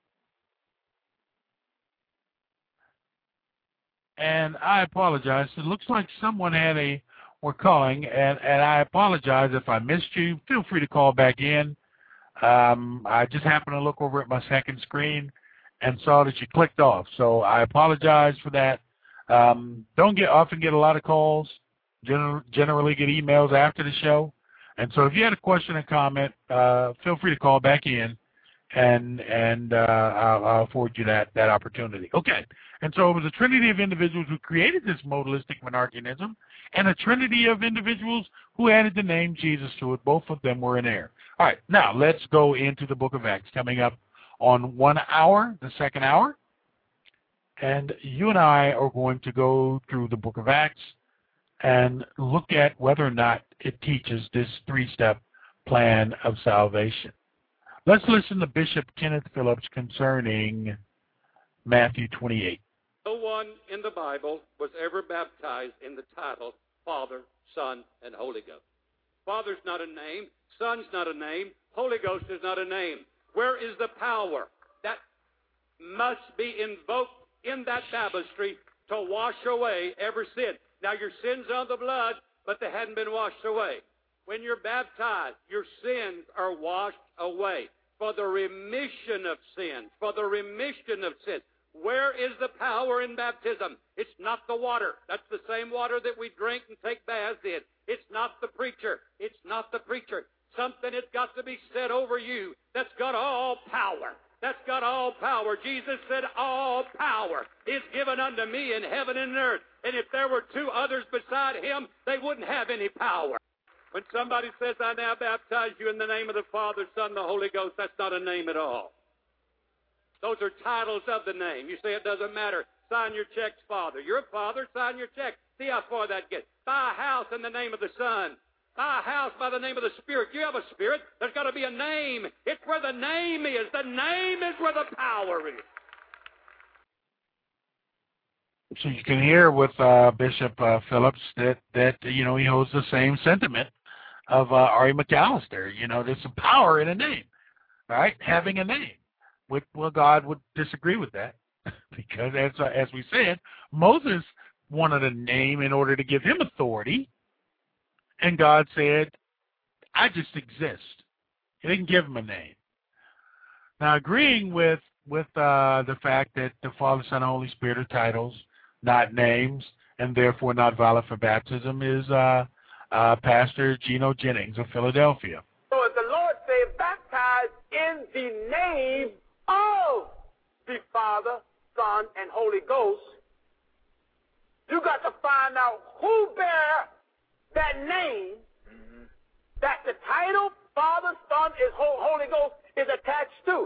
And I apologize. It looks like someone had a, we're calling, and, and I apologize if I missed you. Feel free to call back in. Um, I just happened to look over at my second screen and saw that you clicked off. So I apologize for that. Um, don't get often get a lot of calls. Gener generally get emails after the show. And so if you had a question or comment, uh, feel free to call back in, and and uh, I'll, I'll afford you that, that opportunity. Okay. And so it was a trinity of individuals who created this modalistic monarchianism and a trinity of individuals who added the name Jesus to it. Both of them were in error. All right. Now, let's go into the book of Acts coming up on one hour, the second hour. And you and I are going to go through the book of Acts and look at whether or not it teaches this three-step plan of salvation. Let's listen to Bishop Kenneth Phillips concerning Matthew twenty-eight. No one in the Bible was ever baptized in the title Father, Son, and Holy Ghost. Father's not a name. Son's not a name. Holy Ghost is not a name. Where is the power that must be invoked in that baptistry to wash away every sin? Now, your sins are the blood, but they hadn't been washed away. When you're baptized, your sins are washed away for the remission of sins, for the remission of sins. Where is the power in baptism? It's not the water. That's the same water that we drink and take baths in. It's not the preacher. It's not the preacher. Something has got to be said over you that's got all power. That's got all power. Jesus said, all power is given unto me in heaven and earth. And if there were two others beside him, they wouldn't have any power. When somebody says, I now baptize you in the name of the Father, Son, and the Holy Ghost, that's not a name at all. Those are titles of the name. You say it doesn't matter. Sign your checks, Father. You're a father, sign your check. See how far that gets. Buy a house in the name of the Son. Buy a house by the name of the Spirit. You have a spirit. There's got to be a name. It's where the name is. The name is where the power is. So you can hear with uh, Bishop uh, Phillips that, that, you know, he holds the same sentiment of uh, Ari McAllister. You know, there's some power in a name, right? Having a name. Well, God would disagree with that because, as uh, as we said, Moses wanted a name in order to give him authority, and God said, I just exist. He didn't give him a name. Now, agreeing with, with uh, the fact that the Father, Son, and Holy Spirit are titles, not names, and therefore not valid for baptism is uh, uh, Pastor Gino Jennings of Philadelphia. So if the Lord said, baptize in the name of the Father, Son, and Holy Ghost, you got to find out who bear that name, mm-hmm. that the title Father, Son, is Holy Ghost is attached to.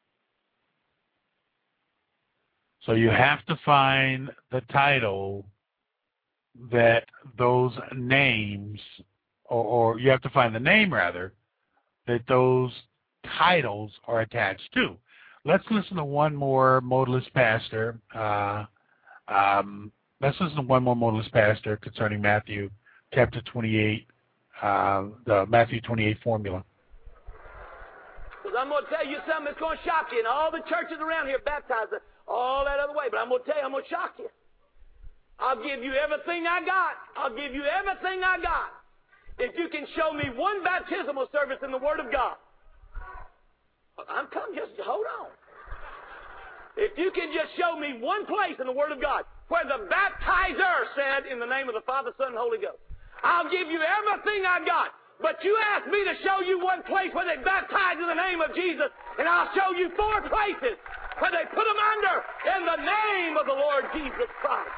So you have to find the title that those names, or, or you have to find the name, rather, that those titles are attached to. Let's listen to one more modalist pastor. Uh, um, let's listen to one more modalist pastor concerning Matthew chapter twenty-eight, uh, the Matthew twenty-eight formula. Because I'm going to tell you something that's going to shock you. And all the churches around here baptize it all that other way. But I'm going to tell you, I'm going to shock you. I'll give you everything I got. I'll give you everything I got if you can show me one baptismal service in the Word of God. I'm coming, just hold on. If you can just show me one place in the Word of God where the baptizer said, in the name of the Father, Son, and Holy Ghost, I'll give you everything I got. But you asked me to show you one place where they baptize in the name of Jesus, and I'll show you four places where they put them under in the name of the Lord Jesus Christ.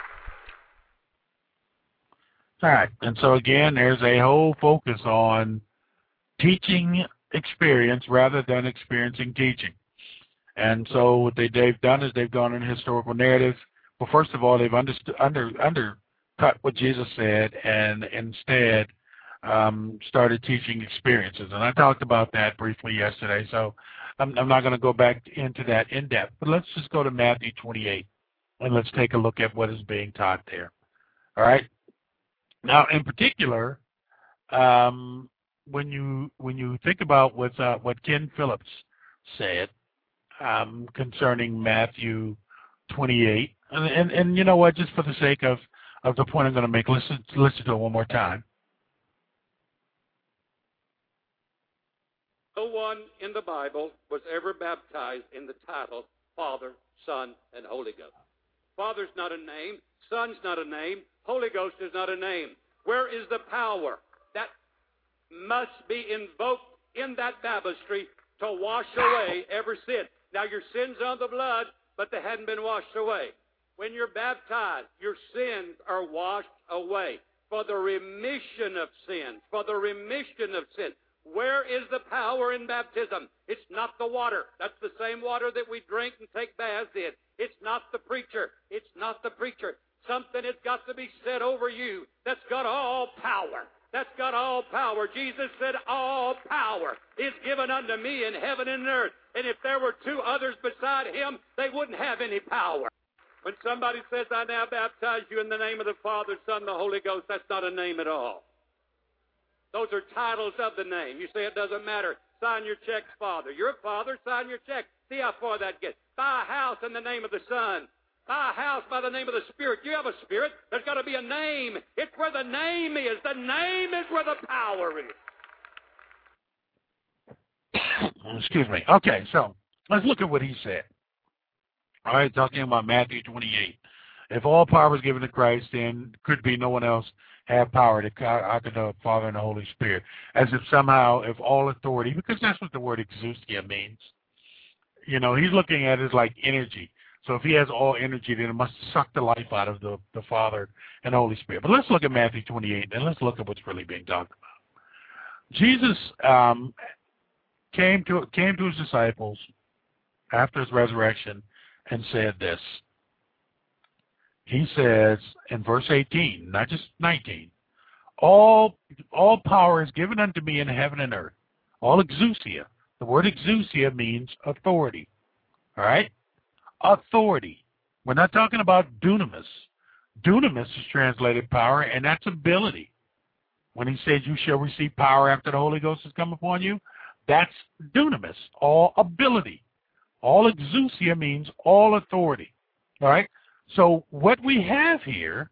All right. And so, again, there's a whole focus on teaching experience rather than experiencing teaching. And so what they, they've done is they've gone in historical narratives. Well, first of all, they've understood, under, undercut what Jesus said and instead um, started teaching experiences. And I talked about that briefly yesterday, so I'm, I'm not going to go back into that in depth. But let's just go to Matthew twenty-eight, and let's take a look at what is being taught there. All right? Now, in particular, um, when you when you think about what uh, what Ken Phillips said um, concerning Matthew twenty-eight, and, and and you know what, just for the sake of, of the point I'm going to make, listen listen to it one more time. No one in the Bible was ever baptized in the title Father, Son, and Holy Ghost. Father's not a name. Son's not a name. Holy Ghost is not a name. Where is the power that must be invoked in that baptistry to wash away every sin. Now, your sin's on the blood, but they hadn't been washed away. When you're baptized, your sins are washed away for the remission of sins, for the remission of sin. Where is the power in baptism? It's not the water. That's the same water that we drink and take baths in. It's not the preacher. It's not the preacher. Something has got to be said over you that's got all power. That's got all power. Jesus said, all power is given unto me in heaven and earth. And if there were two others beside him, they wouldn't have any power. When somebody says, I now baptize you in the name of the Father, Son, and the Holy Ghost, that's not a name at all. Those are titles of the name. You say it doesn't matter. Sign your checks, Father. You're a father, sign your check. See how far that gets. Buy a house in the name of the Son. Buy a house by the name of the Spirit. You have a spirit. There's got to be a name. It's where the name is. The name is where the power is. Excuse me. Okay, so let's look at what he said. All right, talking about Matthew twenty-eight. If all power was given to Christ, then could be no one else have power to conquer the Father and the Holy Spirit. As if somehow, if all authority, because that's what the word exousia means. You know, he's looking at it as like energy. So if he has all energy, then it must suck the life out of the, the Father and the Holy Spirit. But let's look at Matthew twenty-eight, and let's look at what's really being talked about. Jesus um, came to came to his disciples after his resurrection and said this. He says in verse eighteen, not just nineteen, all, all power is given unto me in heaven and earth. All exousia. The word exousia means authority. All right? Authority. We're not talking about dunamis. Dunamis is translated power, and that's ability. When he says you shall receive power after the Holy Ghost has come upon you, that's dunamis, all ability. All exousia means all authority. All right? So what we have here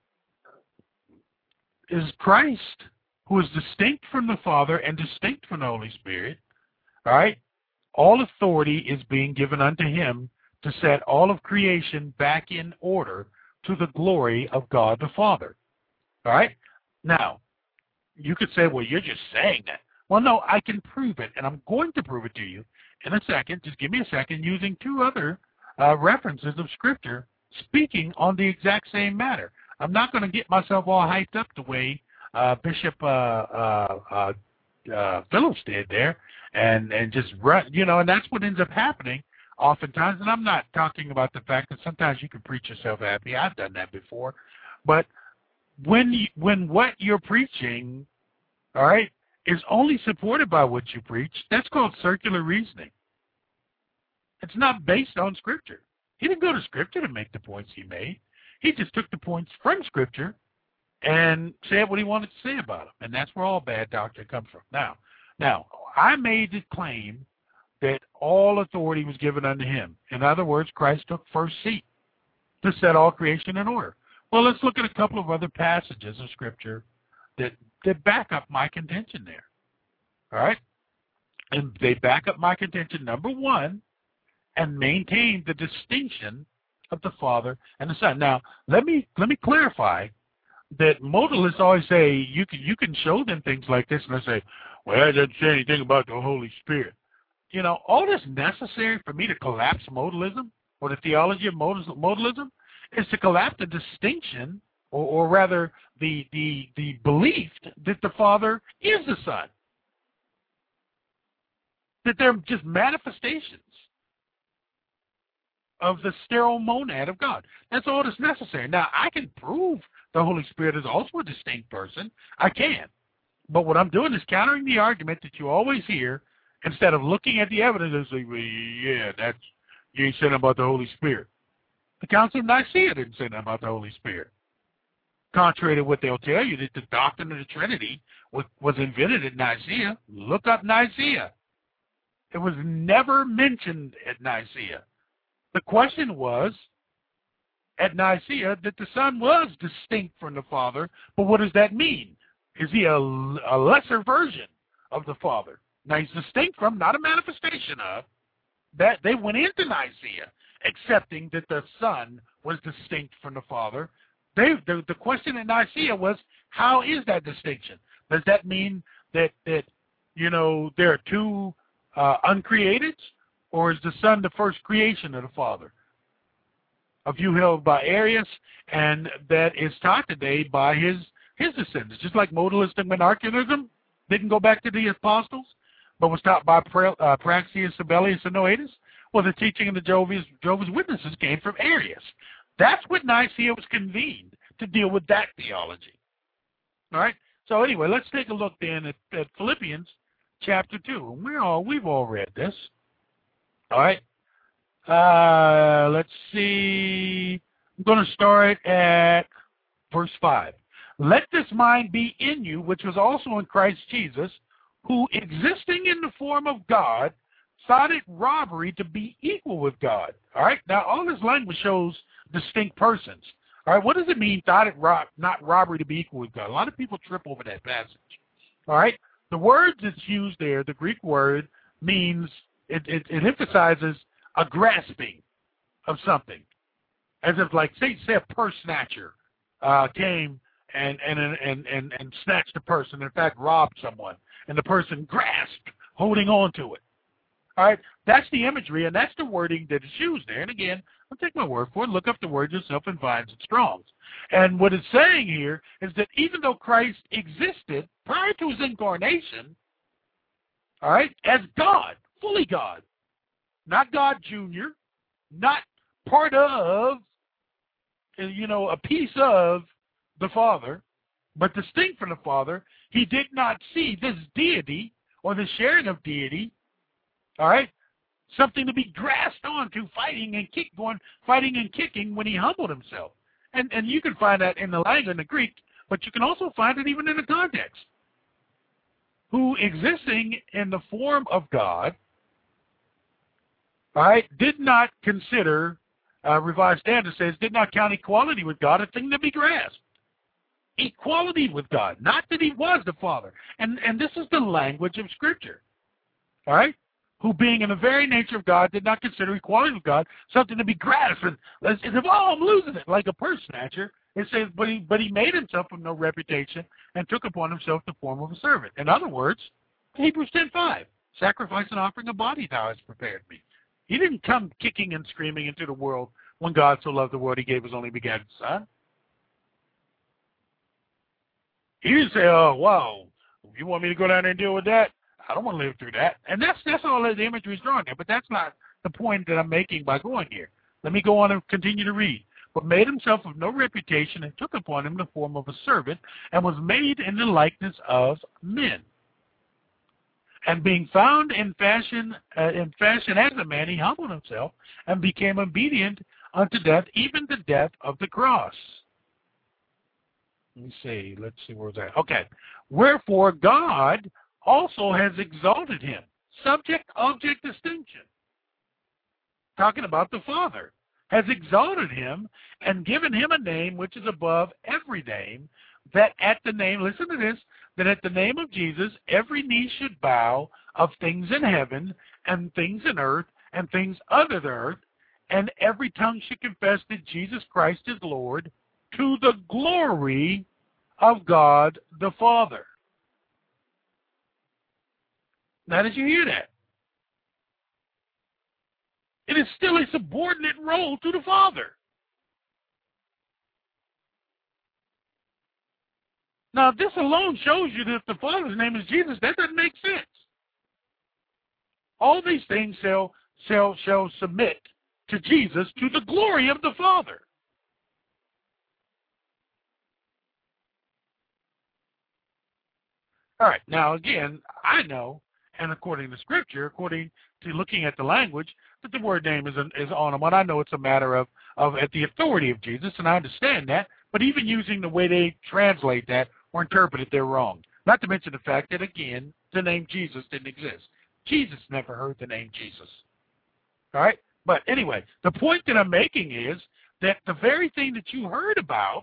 is Christ, who is distinct from the Father and distinct from the Holy Spirit. All right? All authority is being given unto him to set all of creation back in order to the glory of God the Father. All right? Now, you could say, well, you're just saying that. Well, no, I can prove it, and I'm going to prove it to you in a second. Just give me a second using two other uh, references of Scripture speaking on the exact same matter. I'm not going to get myself all hyped up the way uh, Bishop uh, uh, uh, uh, Phillips did there and, and just run, you know, and that's what ends up happening oftentimes. And I'm not talking about the fact that sometimes you can preach yourself happy. I've done that before. But when you, when what you're preaching, all right, is only supported by what you preach, that's called circular reasoning. It's not based on Scripture. He didn't go to Scripture to make the points he made. He just took the points from Scripture and said what he wanted to say about them. And that's where all bad doctrine comes from. Now, now I made the claim that all authority was given unto him. In other words, Christ took first seat to set all creation in order. Well, let's look at a couple of other passages of Scripture that, that back up my contention there. All right? And they back up my contention, number one, and maintain the distinction of the Father and the Son. Now, let me let me clarify that modalists always say you can you can show them things like this, and they say, well, it doesn't say anything about the Holy Spirit. You know, all that's necessary for me to collapse modalism or the theology of modalism is to collapse the distinction, or, or rather the the the belief that the Father is the Son, that they're just manifestations of the sterile monad of God. That's all that's necessary. Now, I can prove the Holy Spirit is also a distinct person. I can. But what I'm doing is countering the argument that you always hear instead of looking at the evidence and saying, well, yeah, that's, you ain't saying about the Holy Spirit. The Council of Nicaea didn't say nothing about the Holy Spirit. Contrary to what they'll tell you, that the doctrine of the Trinity was, was invented at Nicaea. Look up Nicaea. It was never mentioned at Nicaea. The question was, at Nicaea, that the Son was distinct from the Father, but what does that mean? Is he a, a lesser version of the Father? Now, he's distinct from, not a manifestation of. That they went into Nicaea accepting that the Son was distinct from the Father. They, the, the question at Nicaea was, how is that distinction? Does that mean that, that you know, there are two uh, uncreated, or is the Son the first creation of the Father? A view held by Arius, and that is taught today by his his descendants. Just like modalism and monarchianism didn't go back to the apostles, but was taught by uh, Praxeas, Sabellius, and Noetus. Well, the teaching of the Jehovah's, Jehovah's Witnesses came from Arius. That's what Nicaea was convened to deal with that theology. All right. So anyway, let's take a look then at, at Philippians chapter two. And we're all we've all read this. All right. Uh, let's see. I'm going to start at verse five. Let this mind be in you, which was also in Christ Jesus, who existing in the form of God, thought it robbery to be equal with God. All right. Now, all this language shows distinct persons. All right. What does it mean, thought it rob, not robbery to be equal with God? A lot of people trip over that passage. All right. The word that's used there, the Greek word, means it, it, it emphasizes a grasping of something, as if, like, say, say a purse snatcher uh, came and and, and and and snatched a purse, and in fact robbed someone, and the person grasped, holding on to it. All right, that's the imagery, and that's the wording that is used there. And again, I'll take my word for it. Look up the word yourself in Vines and Strongs. And what it's saying here is that even though Christ existed prior to his incarnation, all right, as God, fully God, not God Junior, not part of, you know, a piece of the Father, but distinct from the Father, he did not see this deity or the sharing of deity, all right, something to be grasped onto, fighting and kick, going, fighting and kicking when he humbled himself. And and you can find that in the language, in the Greek, but you can also find it even in the context. Who, existing in the form of God, all right, did not consider, uh, Revised Standard says, did not count equality with God a thing to be grasped. Equality with God, not that he was the Father. And and this is the language of Scripture. All right? Who, being in the very nature of God, did not consider equality with God something to be grasped. And as if, oh, I'm losing it, like a purse snatcher. It says, but he, but he made himself of no reputation and took upon himself the form of a servant. In other words, Hebrews ten five, sacrifice and offering a body thou hast prepared me. He didn't come kicking and screaming into the world when God so loved the world he gave his only begotten Son. He didn't say, oh, wow, you want me to go down there and deal with that? I don't want to live through that. And that's that's all the imagery is drawn there. But that's not the point that I'm making by going here. Let me go on and continue to read. But made himself of no reputation and took upon him the form of a servant and was made in the likeness of men. And being found in fashion, uh, in fashion as a man, he humbled himself and became obedient unto death, even the death of the cross. Let me see. Let's see where's that. Okay. Wherefore God also has exalted him. Subject-object distinction. Talking about the Father. Has exalted him and given him a name which is above every name, that at the name, listen to this, that at the name of Jesus every knee should bow, of things in heaven and things in earth and things under the earth, and every tongue should confess that Jesus Christ is Lord, to the glory of God the Father. Now, did you hear that? It is still a subordinate role to the Father. Now, if this alone shows you that if the Father's name is Jesus, that doesn't make sense. All these things shall, shall, shall submit to Jesus to the glory of the Father. All right, now again, I know, and according to Scripture, according to looking at the language, that the word name is, is on them. And I know it's a matter of, of at the authority of Jesus, and I understand that, but even using the way they translate that or interpret it, they're wrong. Not to mention the fact that, again, the name Jesus didn't exist. Jesus never heard the name Jesus. All right? But anyway, the point that I'm making is that the very thing that you heard about,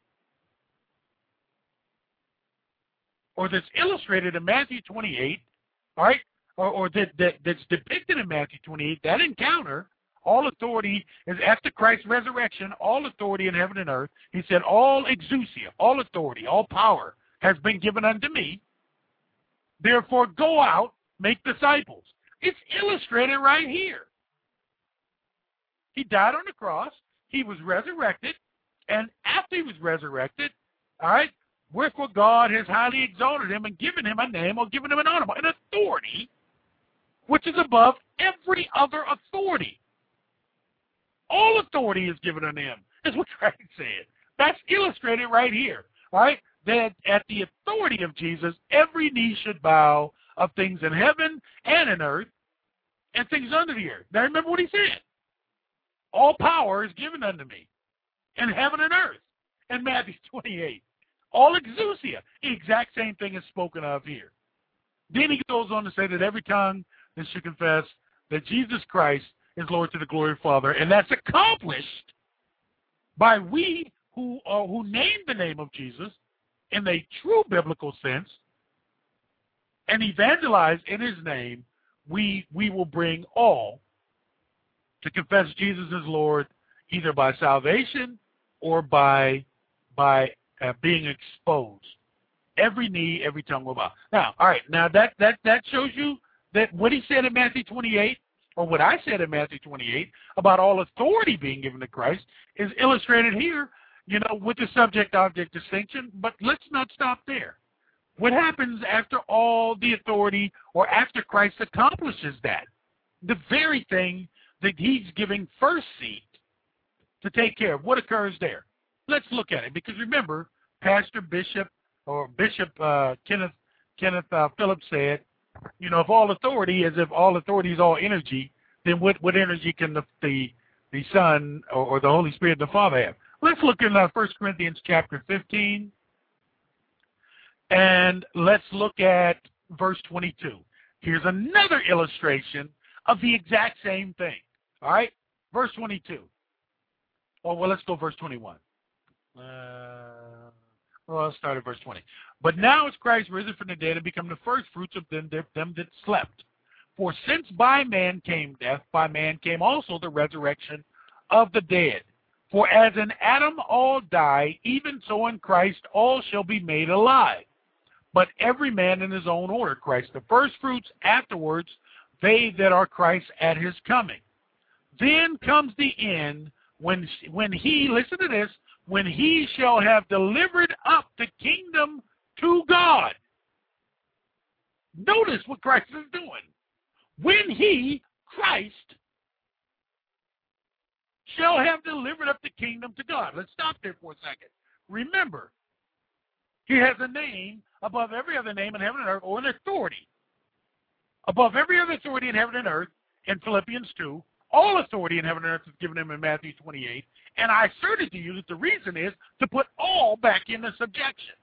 or that's illustrated in Matthew twenty-eight, all right, or, or that, that that's depicted in Matthew twenty-eight, that encounter, all authority is after Christ's resurrection, all authority in heaven and earth. He said, all exousia, all authority, all power has been given unto me. Therefore, go out, make disciples. It's illustrated right here. He died on the cross. He was resurrected. And after he was resurrected, all right, wherefore God has highly exalted him and given him a name or given him an honor, an authority, which is above every other authority. All authority is given unto him, is what Christ said. That's illustrated right here, all right? That at the authority of Jesus, every knee should bow of things in heaven and in earth and things under the earth. Now remember what he said. All power is given unto me in heaven and earth in Matthew twenty-eight. All exousia, the exact same thing is spoken of here. Then he goes on to say that every tongue that should confess that Jesus Christ is Lord to the glory of the Father, and that's accomplished by we who are, who name the name of Jesus in a true biblical sense and evangelize in his name. We we will bring all to confess Jesus as Lord, either by salvation or by by uh, being exposed. Every knee, every tongue will bow. Now, all right, now that that that shows you that what he said in Matthew twenty-eight, or what I said in Matthew twenty-eight about all authority being given to Christ, is illustrated here, you know, with the subject-object distinction. But let's not stop there. What happens after all the authority, or after Christ accomplishes that? The very thing that he's giving first seat to take care of. What occurs there? Let's look at it, because remember, Pastor Bishop or Bishop uh, Kenneth Kenneth uh, Phillips said, you know, if all authority is if all authority is all energy, then what, what energy can the the, the Son or, or the Holy Spirit, the Father, have? Let's look in uh, First Corinthians chapter fifteen, and let's look at verse twenty-two. Here's another illustration of the exact same thing. All right, verse twenty-two. Oh, well, let's go verse twenty-one. Uh, well, let's start at verse twenty. But now is Christ risen from the dead and become the first fruits of them, them that slept. For since by man came death, by man came also the resurrection of the dead. For as in Adam all die, even so in Christ all shall be made alive. But every man in his own order, Christ the first fruits, afterwards they that are Christ at his coming. Then comes the end, when when he, listen to this, when he shall have delivered up the kingdom to God. Notice what Christ is doing. When he, Christ, shall have delivered up the kingdom to God. Let's stop there for a second. Remember, he has a name above every other name in heaven and earth, or an authority above every other authority in heaven and earth in Philippians two. All authority in heaven and earth is given him in Matthew twenty-eight. And I asserted to you that the reason is to put all back into subjection.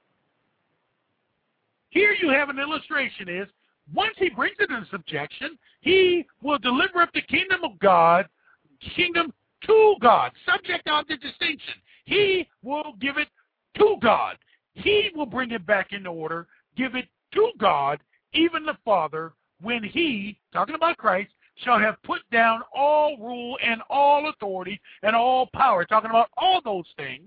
Here you have an illustration is, once he brings it into subjection, he will deliver up the kingdom of God, kingdom to God, subject-object distinction. He will give it to God. He will bring it back into order, give it to God, even the Father, when he, talking about Christ, shall have put down all rule and all authority and all power, talking about all those things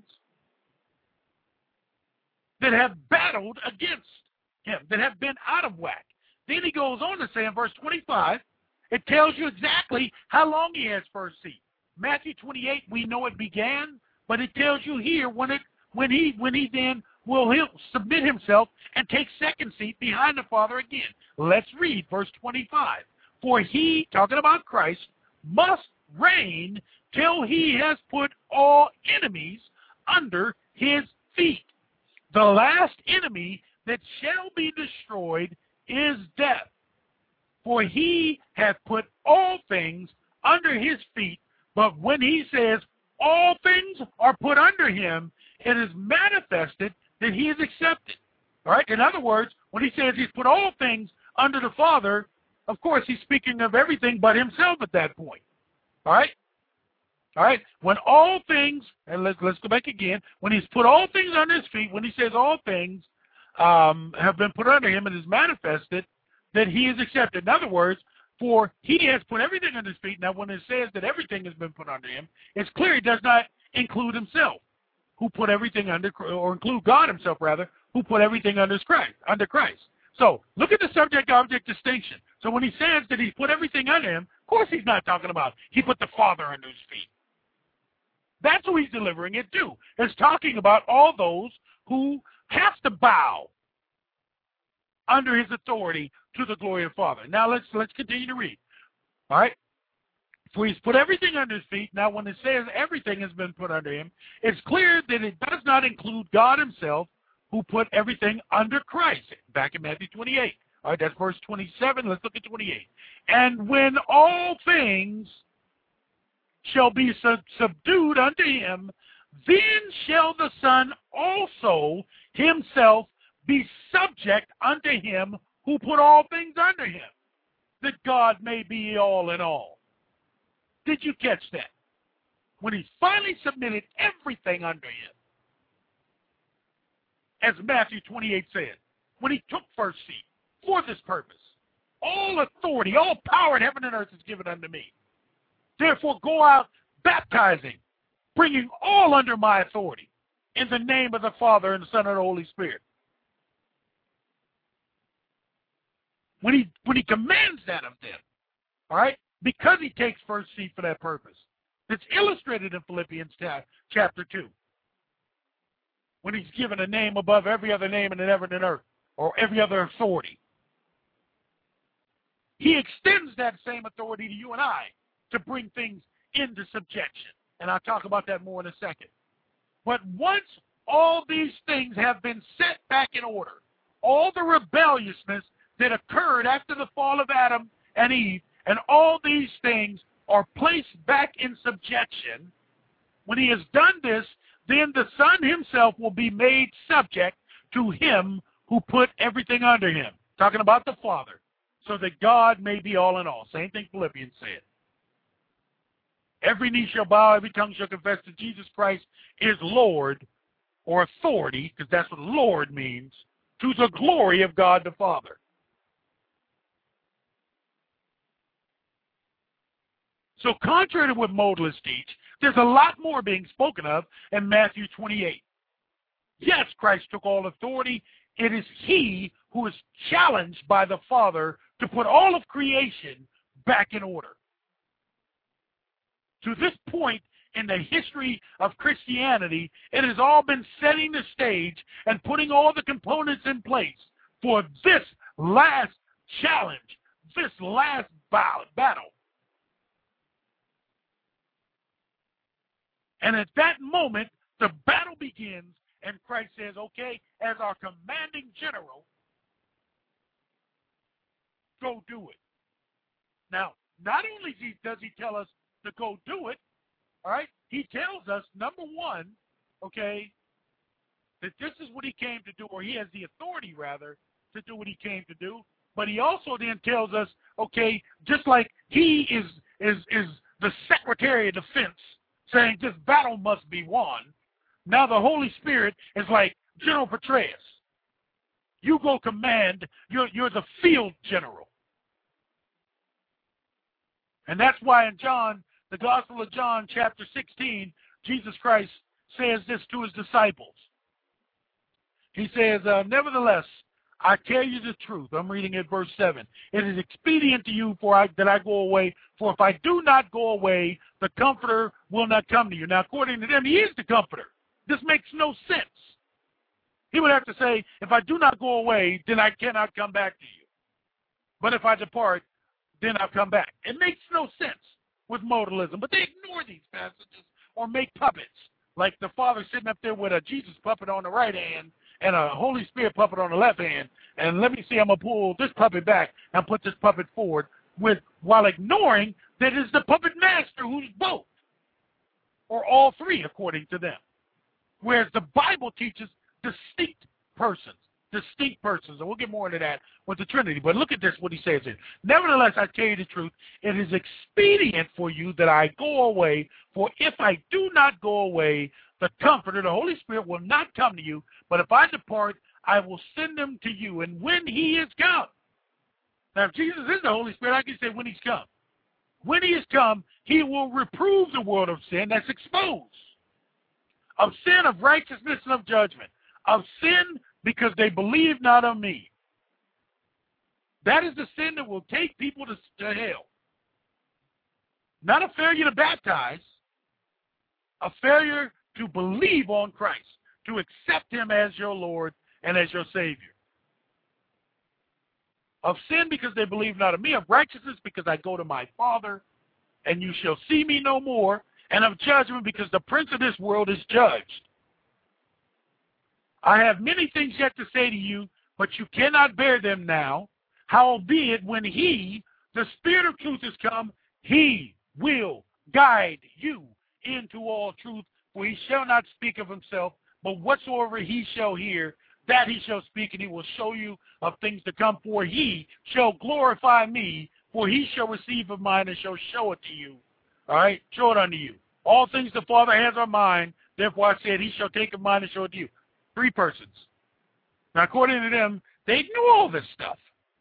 that have battled against him, that have been out of whack. Then he goes on to say in verse twenty-five, it tells you exactly how long he has first seat. Matthew twenty-eight, we know it began, but it tells you here when it when he when he then will he'll submit himself and take second seat behind the Father again. Let's read verse twenty-five. For he, talking about Christ, must reign till he has put all enemies under his feet. The last enemy that shall be destroyed is death. For he hath put all things under his feet. But when he says all things are put under him, it is manifested that he is accepted. All right? In other words, when he says he's put all things under the Father, of course, he's speaking of everything but himself at that point. All right? All right? When all things, and let's, let's go back again, when he's put all things under his feet, when he says all things um, have been put under him, it is manifested that he is accepted. In other words, for he has put everything under his feet. Now, when it says that everything has been put under him, it's clear he does not include himself, who put everything under, or include God himself, rather, who put everything under Christ, under Christ. So, look at the subject-object distinction. So when he says that he's put everything under him, of course he's not talking about he put the Father under his feet. That's who he's delivering it to. It's talking about all those who have to bow under his authority to the glory of the Father. Now let's let's continue to read. All right? For he's put everything under his feet. Now when it says everything has been put under him, it's clear that it does not include God himself, who put everything under Christ. Back in Matthew twenty-eight. All right, that's verse twenty-seven. Let's look at twenty-eight. And when all things shall be sub- subdued unto him, then shall the Son also himself be subject unto him who put all things under him, that God may be all in all. Did you catch that? When he's finally submitted everything under him, as Matthew twenty-eight said, when he took first seat for this purpose, all authority, all power in heaven and earth is given unto me. Therefore go out baptizing, bringing all under my authority, in the name of the Father and the Son and the Holy Spirit. When he when he commands that of them, all right, because he takes first seat for that purpose. It's illustrated in Philippians chapter two. When he's given a name above every other name in the heaven and earth, or every other authority. He extends that same authority to you and I to bring things into subjection. And I'll talk about that more in a second. But once all these things have been set back in order, all the rebelliousness that occurred after the fall of Adam and Eve, and all these things are placed back in subjection, when he has done this, then the Son himself will be made subject to him who put everything under him. Talking about the Father, so that God may be all in all. Same thing Philippians said. Every knee shall bow, every tongue shall confess that Jesus Christ is Lord, or authority, because that's what Lord means, to the glory of God the Father. So contrary to what modalists teach, there's a lot more being spoken of in Matthew twenty-eight. Yes, Christ took all authority. It is he who is challenged by the Father to put all of creation back in order. To this point in the history of Christianity, it has all been setting the stage and putting all the components in place for this last challenge, this last battle. And at that moment, the battle begins, and Christ says, okay, as our commanding general, go do it. Now, not only does he tell us to go do it, all right, he tells us, number one, okay, that this is what he came to do, or he has the authority, rather, to do what he came to do. But he also then tells us, okay, just like he is is is the Secretary of Defense, saying this battle must be won, now the Holy Spirit is like General Petraeus. You go command, you're, you're the field general. And that's why in John, the Gospel of John, chapter sixteen, Jesus Christ says this to his disciples. He says, uh, nevertheless, I tell you the truth. I'm reading at verse seven. It is expedient to you for I, that I go away, for if I do not go away, the Comforter will not come to you. Now, according to them, he is the Comforter. This makes no sense. He would have to say, if I do not go away, then I cannot come back to you. But if I depart, then I'll come back. It makes no sense with modalism. But they ignore these passages or make puppets, like the Father sitting up there with a Jesus puppet on the right hand and a Holy Spirit puppet on the left hand, and let me see, I'm going to pull this puppet back and put this puppet forward, with while ignoring that it's the puppet master who's both, or all three, according to them. Whereas the Bible teaches distinct persons, distinct persons, and we'll get more into that with the Trinity. But look at this, what he says here. Nevertheless, I tell you the truth, it is expedient for you that I go away, for if I do not go away, the Comforter, the Holy Spirit, will not come to you, but if I depart, I will send him to you. And when he is come, now if Jesus is the Holy Spirit, I can say when he's come. When he is come, he will reprove the world of sin that's exposed, of sin, of righteousness, and of judgment. Of sin, because they believe not on me. That is the sin that will take people to, to hell. Not a failure to baptize, a failure to believe on Christ, to accept him as your Lord and as your Savior. Of sin because they believe not of me, of righteousness because I go to my Father, and you shall see me no more, and of judgment because the prince of this world is judged. I have many things yet to say to you, but you cannot bear them now. Howbeit, when he, the Spirit of truth, is come, he will guide you into all truth, for he shall not speak of himself, but whatsoever he shall hear, that he shall speak, and he will show you of things to come. For he shall glorify me, for he shall receive of mine and shall show it to you. All right? Show it unto you. All things the Father has are mine, therefore I said, he shall take of mine and show it to you. Three persons. Now, according to them, they knew all this stuff.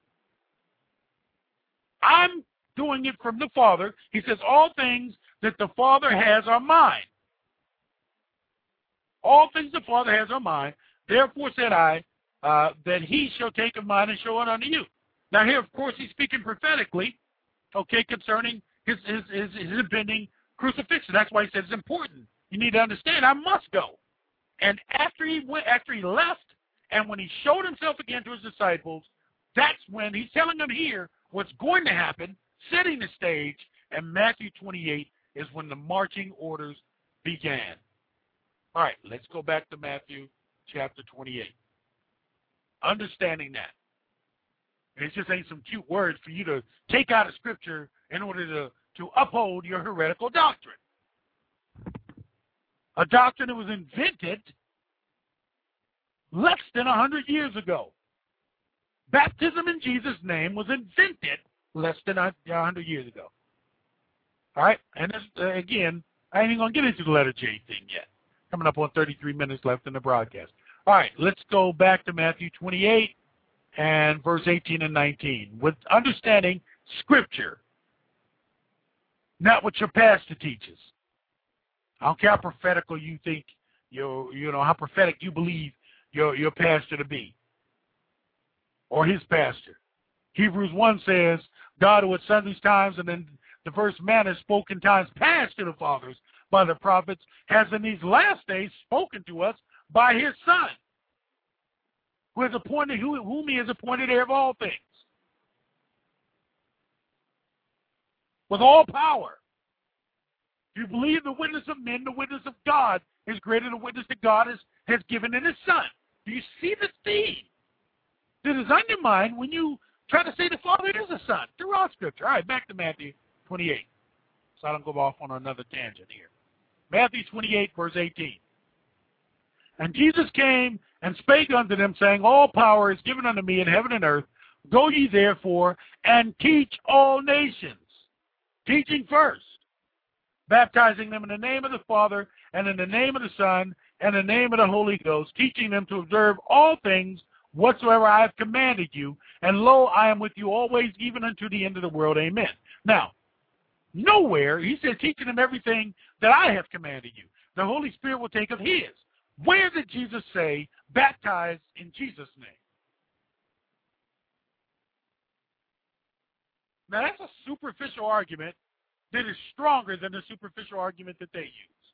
I'm doing it from the Father. He says, all things that the Father has are mine. All things the Father has are mine. Therefore said I, uh, that he shall take of mine and show it unto you. Now here, of course, he's speaking prophetically, okay, concerning his, his, his, his impending crucifixion. That's why he says it's important. You need to understand, I must go. And after he went, after he left, and when he showed himself again to his disciples, that's when he's telling them here what's going to happen, setting the stage, and Matthew twenty-eight is when the marching orders began. All right, let's go back to Matthew chapter twenty-eight. Understanding that. It just ain't some cute words for you to take out of Scripture in order to, to uphold your heretical doctrine. A doctrine that was invented less than one hundred years ago. Baptism in Jesus' name was invented less than one hundred years ago. All right? And this, uh, again, I ain't even going to get into the letter J thing yet. Coming up on thirty-three minutes left in the broadcast. All right, let's go back to Matthew twenty-eight and verse eighteen and nineteen. With understanding Scripture, not what your pastor teaches. I don't care how prophetical you think, you you know, how prophetic you believe your, your pastor to be, or his pastor. Hebrews one says, God who at sundry times and in diverse manners spoke in times past to the fathers by the prophets, has in these last days spoken to us by his Son, who has appointed, who, whom he has appointed heir of all things, with all power. If you believe the witness of men, the witness of God is greater than the witness that God has, has given in his Son. Do you see the theme that is undermined when you try to say the Father is a Son throughout Scripture? All right, back to Matthew twenty-eight, so I don't go off on another tangent here. Matthew twenty-eight, verse eighteen. And Jesus came and spake unto them, saying, all power is given unto me in heaven and earth. Go ye therefore and teach all nations. Teaching first. Baptizing them in the name of the Father, and in the name of the Son, and in the name of the Holy Ghost, teaching them to observe all things whatsoever I have commanded you. And lo, I am with you always, even unto the end of the world. Amen. Now, nowhere, he said, teaching them everything that I have commanded you. The Holy Spirit will take of his. Where did Jesus say, baptize in Jesus' name? Now, that's a superficial argument that is stronger than the superficial argument that they use.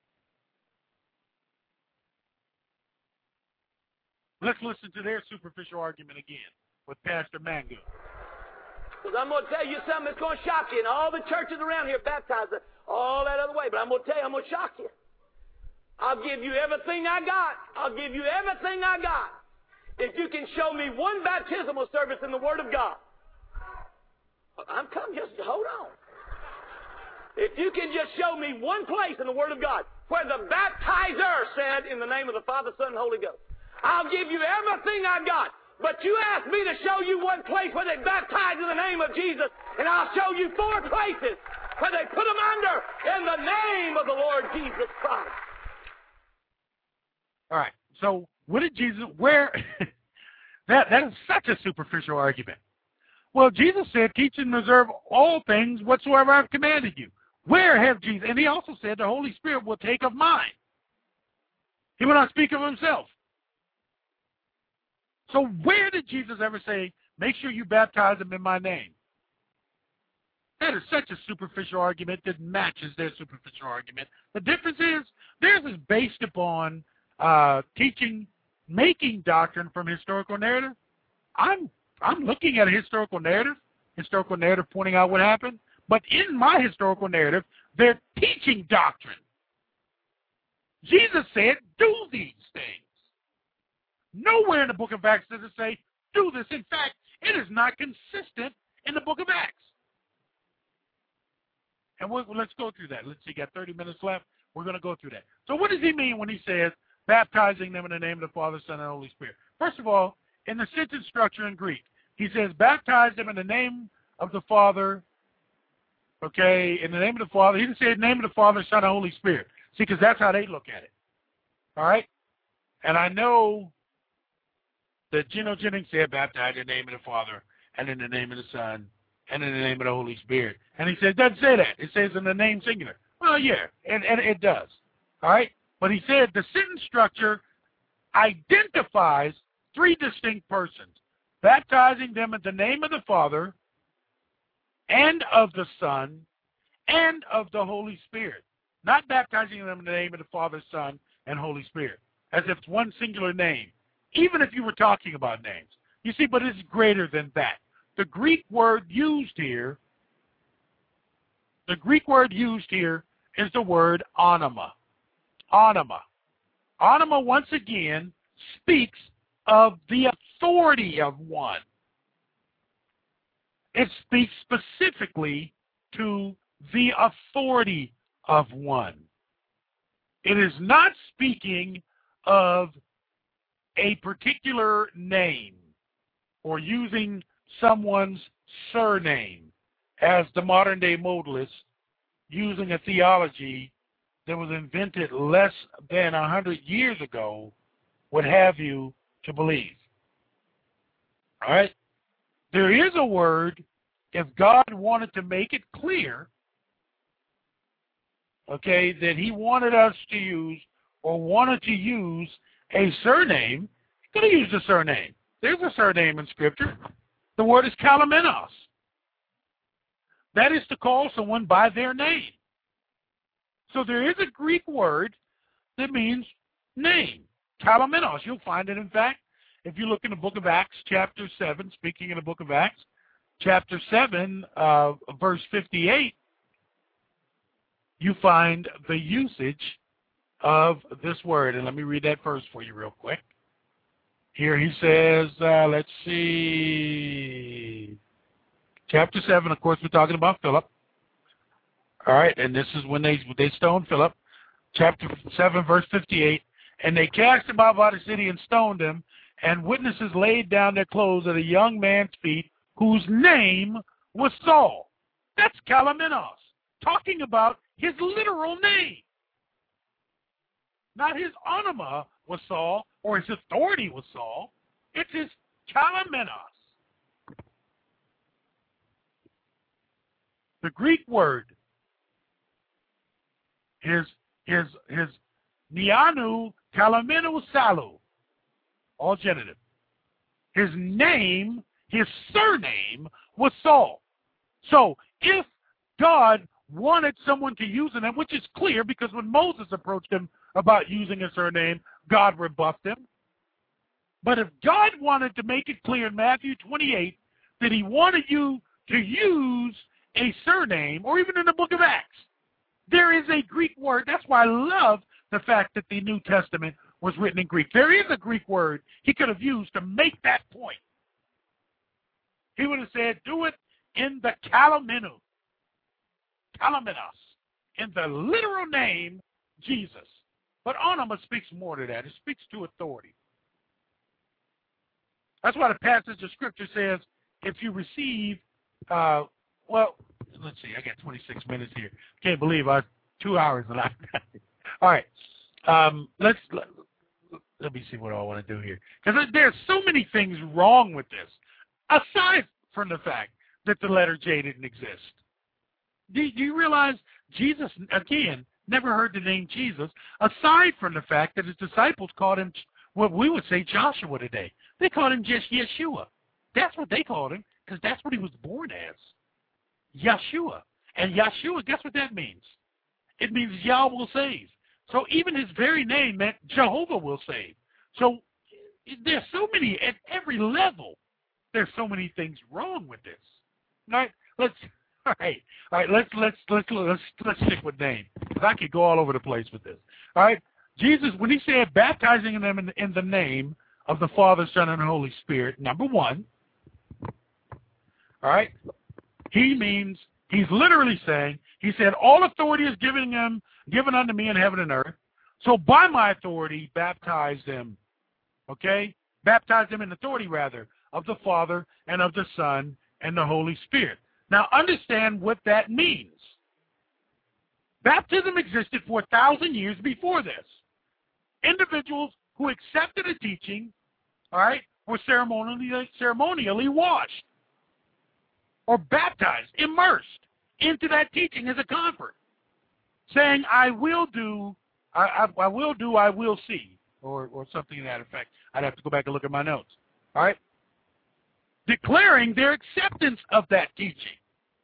Let's listen to their superficial argument again with Pastor Mangu. Because I'm going to tell you something that's going to shock you. And all the churches around here baptize all that other way. But I'm going to tell you, I'm going to shock you. I'll give you everything I got. I'll give you everything I got if you can show me one baptismal service in the Word of God. I'm coming. Just hold on. If you can just show me one place in the Word of God where the baptizer said, in the name of the Father, Son, and Holy Ghost, I'll give you everything I got. But you ask me to show you one place where they baptize in the name of Jesus, and I'll show you four places where they put them under in the name of the Lord Jesus Christ. All right. So what did Jesus, where, that, that is such a superficial argument. Well, Jesus said, teach and observe all things whatsoever I've commanded you. Where have Jesus, and he also said the Holy Spirit will take of mine. He will not speak of himself. So where did Jesus ever say, make sure you baptize them in my name. That is such a superficial argument that matches their superficial argument. The difference is theirs is based upon uh, teaching, making doctrine from historical narrative. I'm I'm looking at a historical narrative, historical narrative pointing out what happened. But in my historical narrative, they're teaching doctrine. Jesus said, do these things. Nowhere in the book of Acts does it say, do this. In fact, it is not consistent in the book of Acts. And we'll, let's go through that. Let's see, got thirty minutes left. We're going to go through that. So what does he mean when he says, baptizing them in the name of the Father, Son, and Holy Spirit? First of all, in the sentence structure in Greek, he says, baptize them in the name of the Father, okay, in the name of the Father. He didn't say in the name of the Father, Son, and Holy Spirit. See, because that's how they look at it. All right? And I know that Geno Jennings said, baptize in the name of the Father, and in the name of the Son, and in the name of the Holy Spirit. And he says, it doesn't say that. It says in the name singular. Well, yeah, and, and it does. All right? But he said the sentence structure identifies three distinct persons, baptizing them in the name of the Father, and of the Son, and of the Holy Spirit. Not baptizing them in the name of the Father, Son, and Holy Spirit, as if it's one singular name, even if you were talking about names. You see, but it's greater than that. The Greek word used here, the Greek word used here is the word onoma. Onoma. Onoma, once again, speaks of the authority of one. It speaks specifically to the authority of one. It is not speaking of a particular name or using someone's surname as the modern day modalists using a theology that was invented less than a hundred years ago would have you to believe. All right? There is a word, if God wanted to make it clear, okay, that he wanted us to use or wanted to use a surname, he could have used a surname. There's a surname in Scripture. The word is kalamenos. That is to call someone by their name. So there is a Greek word that means name, kalamenos. You'll find it, in fact, if you look in the book of Acts, chapter seven, speaking in the book of Acts, chapter seven, uh, verse fifty-eight, you find the usage of this word. And let me read that verse for you real quick. Here he says, uh, let's see, chapter seven, of course, we're talking about Philip. All right, and this is when they, they stoned Philip. Chapter seven, verse fifty-eight, and they cast him out by the city and stoned him, and witnesses laid down their clothes at a young man's feet, whose name was Saul. That's kalamenos, talking about his literal name. Not his onoma was Saul, or his authority was Saul. It's his kalamenos. The Greek word is his his nianu kalamenu salu, all genitive. His name, his surname was Saul. So if God wanted someone to use him, which is clear because when Moses approached him about using a surname, God rebuffed him. But if God wanted to make it clear in Matthew twenty-eight that he wanted you to use a surname, or even in the book of Acts, there is a Greek word. That's why I love the fact that the New Testament was written in Greek. There is a Greek word he could have used to make that point. He would have said, do it in the kalamenu, kalamenos, in the literal name, Jesus. But onoma speaks more to that. It speaks to authority. That's why the passage of Scripture says, if you receive, uh, well, let's see, I got twenty-six minutes here. Can't believe I two hours and I. All right, um, let's let, let me see what I want to do here, because there's so many things wrong with this, aside from the fact that the letter J didn't exist. Do, do you realize Jesus again never heard the name Jesus, aside from the fact that his disciples called him what we would say Joshua today. They called him just Yeshua. that's what they called him, because that's what he was born as, Yeshua. And Yeshua, guess what that means? It means Yah will save. So even his very name meant Jehovah will save. So there's so many, at every level, there's so many things wrong with this. All right, let's, all right, all right, let's, let's, let's, let's, let's stick with name, because I could go all over the place with this. All right, Jesus, when he said baptizing them in, in the name of the Father, Son, and the Holy Spirit, number one, all right, he means, he's literally saying, he said, all authority is given them, given unto me in heaven and earth. So by my authority, baptize them. Okay? Baptize them in authority, rather, of the Father and of the Son and the Holy Spirit. Now, understand what that means. Baptism existed for a thousand years before this. Individuals who accepted a teaching, all right, were ceremonially, ceremonially washed or baptized, immersed into that teaching as a convert, saying, I will do, I, I, I will do, I will see, or, or something to that effect. I'd have to go back and look at my notes. All right? Declaring their acceptance of that teaching.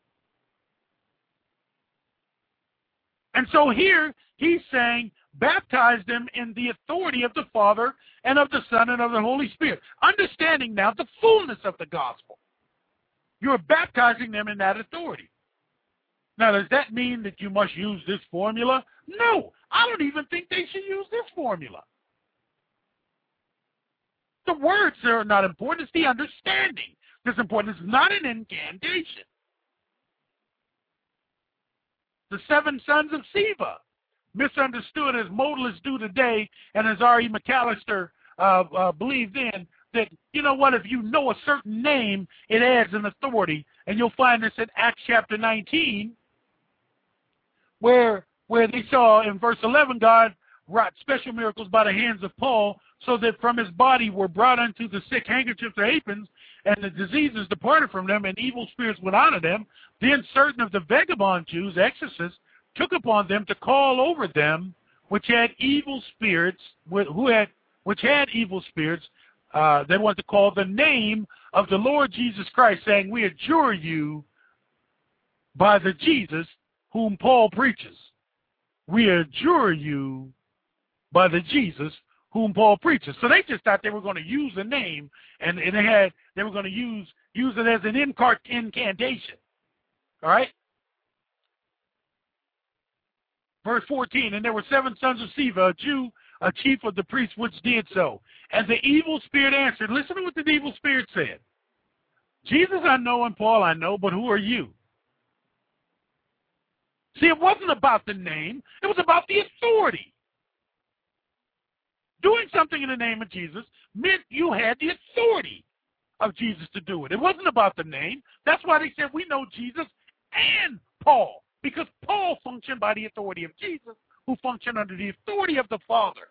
And so here, he's saying, baptize them in the authority of the Father and of the Son and of the Holy Spirit. Understanding now the fullness of the gospel. You're baptizing them in that authority. Now, does that mean that you must use this formula? No, I don't even think they should use this formula. The words are not important. It's the understanding that's important. It's not an incantation. The seven sons of Siva, misunderstood as modalists do today, and as R E McAllister uh, uh, believed in, that, you know what, if you know a certain name, it adds an authority. And you'll find this in Acts chapter nineteen, where where they saw in verse eleven, God wrought special miracles by the hands of Paul, so that from his body were brought unto the sick handkerchiefs or aprons, and the diseases departed from them, and evil spirits went out of them. Then certain of the vagabond Jews, exorcists, took upon them to call over them which had evil spirits, who had which had evil spirits. Uh, they want to call the name of the Lord Jesus Christ, saying, we adjure you by the Jesus whom Paul preaches. We adjure you by the Jesus whom Paul preaches. So they just thought they were going to use a name, and, and they had they were going to use use it as an incantation. All right? Verse fourteen, and there were seven sons of Siva, a Jew, a chief of the priests, which did so. And the evil spirit answered, listen to what the evil spirit said. Jesus I know and Paul I know, but who are you? See, it wasn't about the name. It was about the authority. Doing something in the name of Jesus meant you had the authority of Jesus to do it. It wasn't about the name. That's why they said we know Jesus and Paul, because Paul functioned by the authority of Jesus, who functioned under the authority of the Father.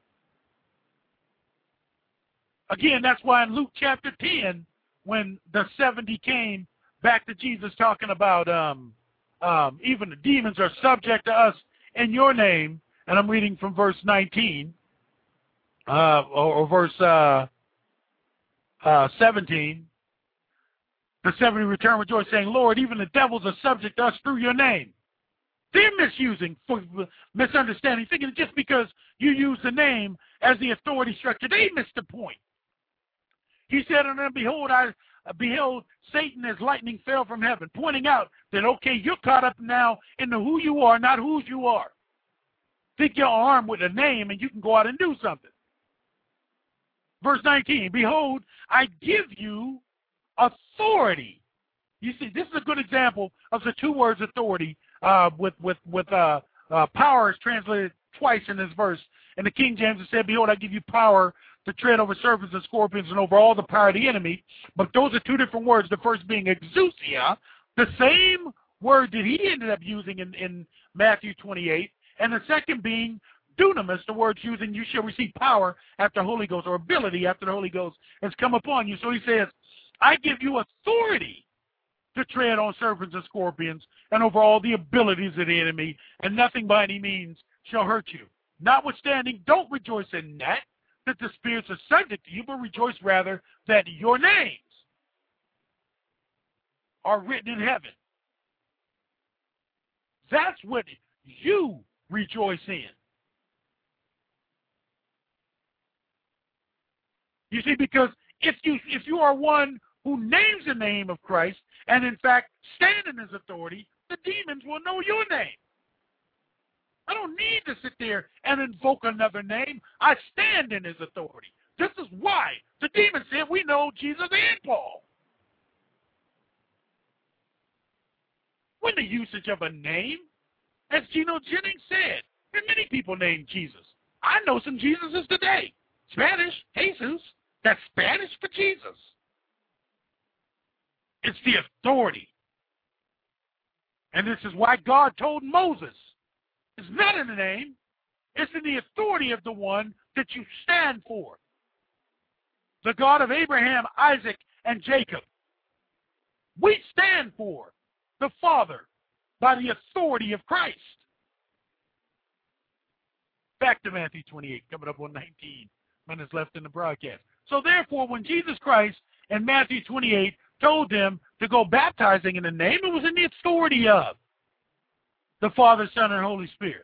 Again, that's why in Luke chapter ten, when the seventy came back to Jesus talking about um, um, even the demons are subject to us in your name, and I'm reading from verse nineteen, uh, or, or verse uh, uh, seventeen, the seventy returned with joy, saying, Lord, even the devils are subject to us through your name. They're misusing, misunderstanding, thinking just because you use the name as the authority structure, they missed the point. He said unto them, behold, I beheld Satan as lightning fell from heaven, pointing out that, okay, you're caught up now into who you are, not whose you are. Think you're armed with a name and you can go out and do something. Verse nineteen, behold, I give you authority. You see, this is a good example of the two words authority, uh, with, with, with uh, uh, power is translated twice in this verse. In the King James it said, behold, I give you power to tread over serpents and scorpions and over all the power of the enemy. But those are two different words. The first being exousia, the same word that he ended up using in, in Matthew twenty-eight, and the second being dunamis, the word using you shall receive power after the Holy Ghost, or ability after the Holy Ghost has come upon you. So he says, I give you authority to tread on serpents and scorpions and over all the abilities of the enemy, and nothing by any means shall hurt you. Notwithstanding, don't rejoice in that, that the spirits are subject to you, but rejoice rather that your names are written in heaven. That's what you rejoice in. You see, because if you if you are one who names the name of Christ and in fact stand in his authority, the demons will know your name. I don't need to sit there and invoke another name. I stand in his authority. This is why the demons said we know Jesus and Paul. When the usage of a name, as Geno Jennings said, there are many people named Jesus. I know some Jesuses today. Spanish, Jesus. That's Spanish for Jesus. It's the authority. And this is why God told Moses, it's not in the name, it's in the authority of the one that you stand for. The God of Abraham, Isaac, and Jacob. We stand for the Father by the authority of Christ. Back to Matthew twenty-eight, coming up on nineteen minutes left in the broadcast. So therefore, when Jesus Christ in Matthew twenty-eight told them to go baptizing in the name, it was in the authority of the Father, Son, and Holy Spirit.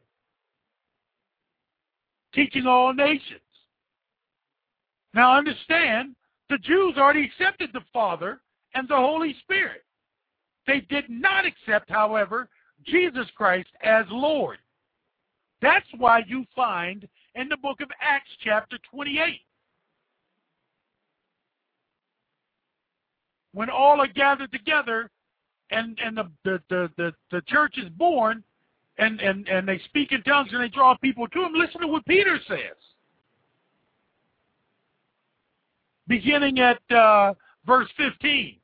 Teaching all nations. Now understand, the Jews already accepted the Father and the Holy Spirit. They did not accept, however, Jesus Christ as Lord. That's why you find in the book of Acts chapter twenty-eight, when all are gathered together and, and the, the, the, the, the church is born and, and, and they speak in tongues and they draw people to them, listen to what Peter says. Beginning at uh, verse fifteen.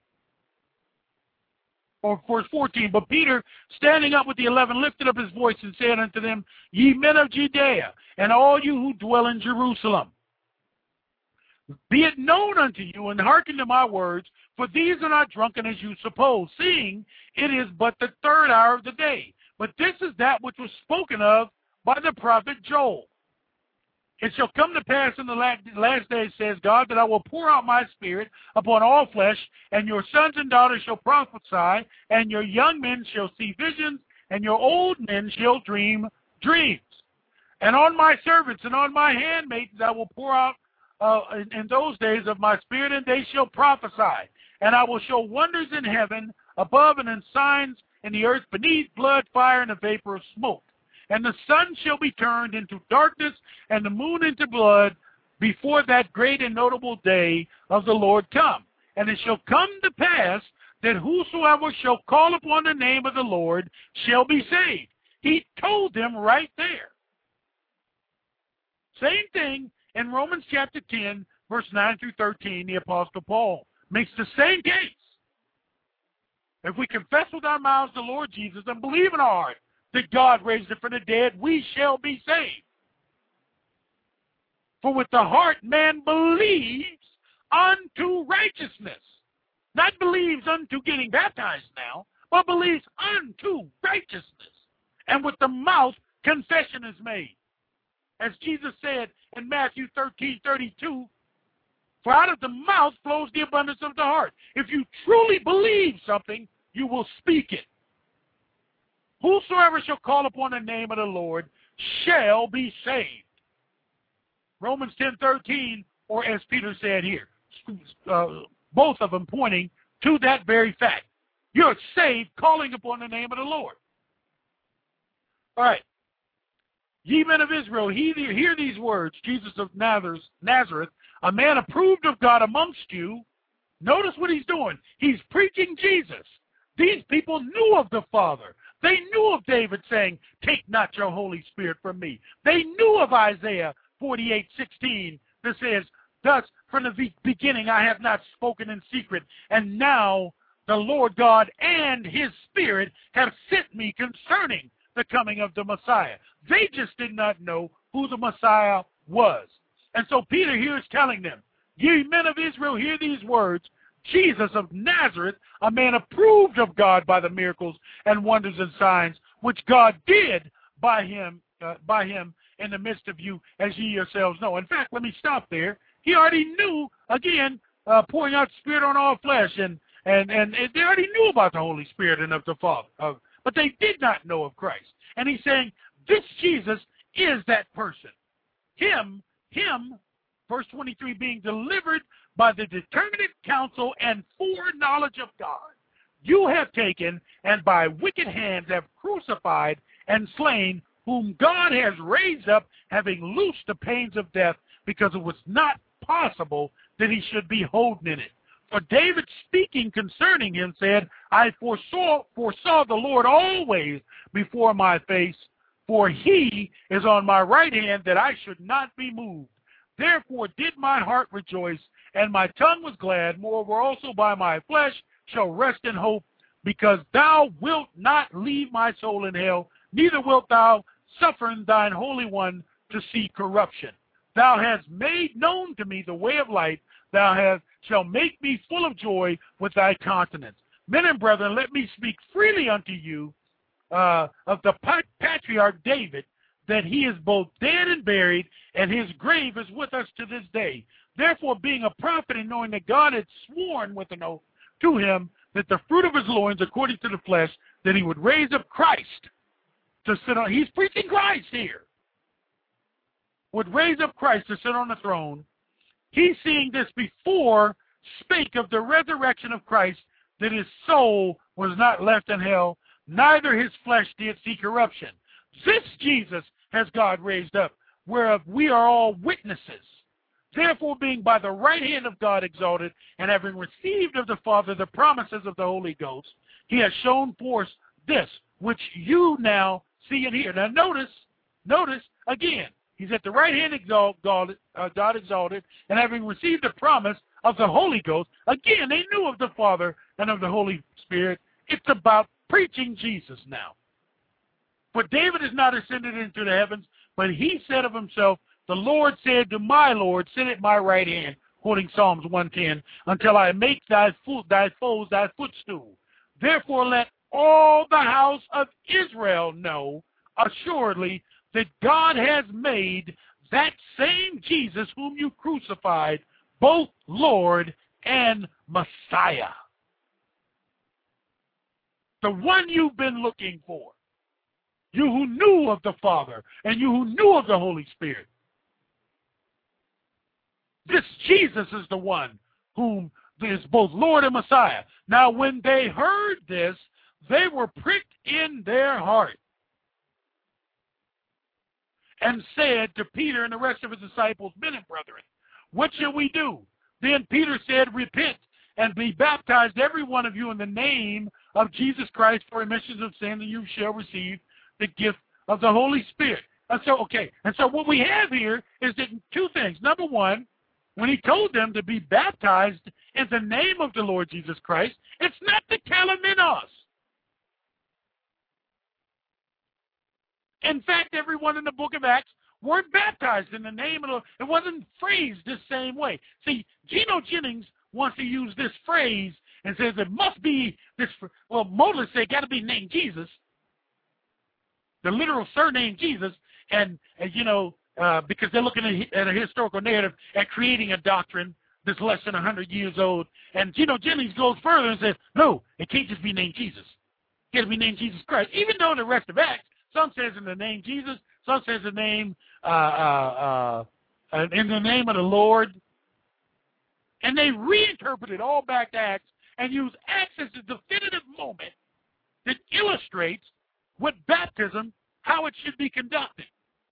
Or verse fourteen, but Peter, standing up with the eleven, lifted up his voice and said unto them, Ye men of Judea, and all you who dwell in Jerusalem, be it known unto you, and hearken to my words, for these are not drunken as you suppose, seeing it is but the third hour of the day. But this is that which was spoken of by the prophet Joel. It shall come to pass in the last days, says God, that I will pour out my spirit upon all flesh, and your sons and daughters shall prophesy, and your young men shall see visions, and your old men shall dream dreams. And on my servants and on my handmaidens I will pour out uh, in, in those days of my spirit, and they shall prophesy. And I will show wonders in heaven above, and in signs in the earth beneath, blood, fire, and a vapor of smoke. And the sun shall be turned into darkness, and the moon into blood, before that great and notable day of the Lord come. And it shall come to pass that whosoever shall call upon the name of the Lord shall be saved. He told them right there. Same thing in Romans chapter ten, verse nine through thirteen, the Apostle Paul makes the same case. If we confess with our mouths the Lord Jesus and believe in our heart that God raised him from the dead, we shall be saved. For with the heart man believes unto righteousness. Not believes unto getting baptized now, but believes unto righteousness. And with the mouth confession is made. As Jesus said in Matthew thirteen thirty-two, for out of the mouth flows the abundance of the heart. If you truly believe something, you will speak it. Whosoever shall call upon the name of the Lord shall be saved. Romans ten thirteen, or as Peter said here, uh, both of them pointing to that very fact. You're saved calling upon the name of the Lord. All right. Ye men of Israel, hear these words, Jesus of Nazareth, a man approved of God amongst you. Notice what he's doing. He's preaching Jesus. These people knew of the Father. They knew of David saying, take not your Holy Spirit from me. They knew of Isaiah forty-eight sixteen that says, thus from the beginning I have not spoken in secret, and now the Lord God and his Spirit have sent me concerning the coming of the Messiah. They just did not know who the Messiah was. And so Peter here is telling them, ye men of Israel, hear these words, Jesus of Nazareth, a man approved of God by the miracles and wonders and signs, which God did by him, uh, by him in the midst of you, as ye yourselves know. In fact, let me stop there. He already knew, again, uh, pouring out Spirit on all flesh and, and, and, and they already knew about the Holy Spirit and of the Father, of, but they did not know of Christ. And he's saying, this Jesus is that person. Him, him, verse twenty-three, being delivered by the determinate counsel and foreknowledge of God, you have taken and by wicked hands have crucified and slain, whom God has raised up, having loosed the pains of death, because it was not possible that he should be holden in it. For David, speaking concerning him, said, I foresaw, foresaw the Lord always before my face, for he is on my right hand, that I should not be moved. Therefore did my heart rejoice, and my tongue was glad. Moreover also by my flesh shall rest in hope, because thou wilt not leave my soul in hell, neither wilt thou suffer thine Holy One to see corruption. Thou hast made known to me the way of life. Thou hast, shall make me full of joy with thy countenance. Men and brethren, let me speak freely unto you uh, of the patriarch David, that he is both dead and buried, and his grave is with us to this day. Therefore, being a prophet, and knowing that God had sworn with an oath to him that the fruit of his loins, according to the flesh, that he would raise up Christ to sit on, he's preaching Christ here, would raise up Christ to sit on the throne. He, seeing this before, spake of the resurrection of Christ, that his soul was not left in hell, neither his flesh did see corruption. This Jesus has God raised up, whereof we are all witnesses. Therefore, being by the right hand of God exalted, and having received of the Father the promises of the Holy Ghost, he has shown forth this, which you now see and hear. Now notice, notice, again, he's at the right hand exalt, God, uh, God exalted, and having received the promise of the Holy Ghost. Again, they knew of the Father and of the Holy Spirit. It's about preaching Jesus now. For David is not ascended into the heavens, but he said of himself, the Lord said to my Lord, sit at my right hand, quoting Psalms one ten, until I make thy, fo- thy foes thy footstool. Therefore let all the house of Israel know assuredly that God has made that same Jesus whom you crucified, both Lord and Messiah. The one you've been looking for. You who knew of the Father, and you who knew of the Holy Spirit. This Jesus is the one whom is both Lord and Messiah. Now when they heard this, they were pricked in their heart, and said to Peter and the rest of his disciples, men and brethren, what shall we do? Then Peter said, repent and be baptized, every one of you, in the name of Jesus Christ for remission of sin, and you shall receive the gift of the Holy Spirit. And so, okay, and so what we have here is that two things. Number one, when he told them to be baptized in the name of the Lord Jesus Christ, it's not the telemenos. In fact, everyone in the book of Acts were baptized in the name of the, it wasn't phrased the same way. See, Geno Jennings wants to use this phrase and says it must be this, well, modalists say got to be named Jesus, the literal surname Jesus, and, and you know, uh, because they're looking at, at a historical narrative at creating a doctrine that's less than one hundred years old. And Geno Jennings goes further and says, no, it can't just be named Jesus. It got to be named Jesus Christ. Even though in the rest of Acts, some says in the name Jesus, some says the name uh, uh, uh, in the name of the Lord. And they reinterpreted all back to Acts and use Acts as the definitive moment that illustrates what baptism, how it should be conducted.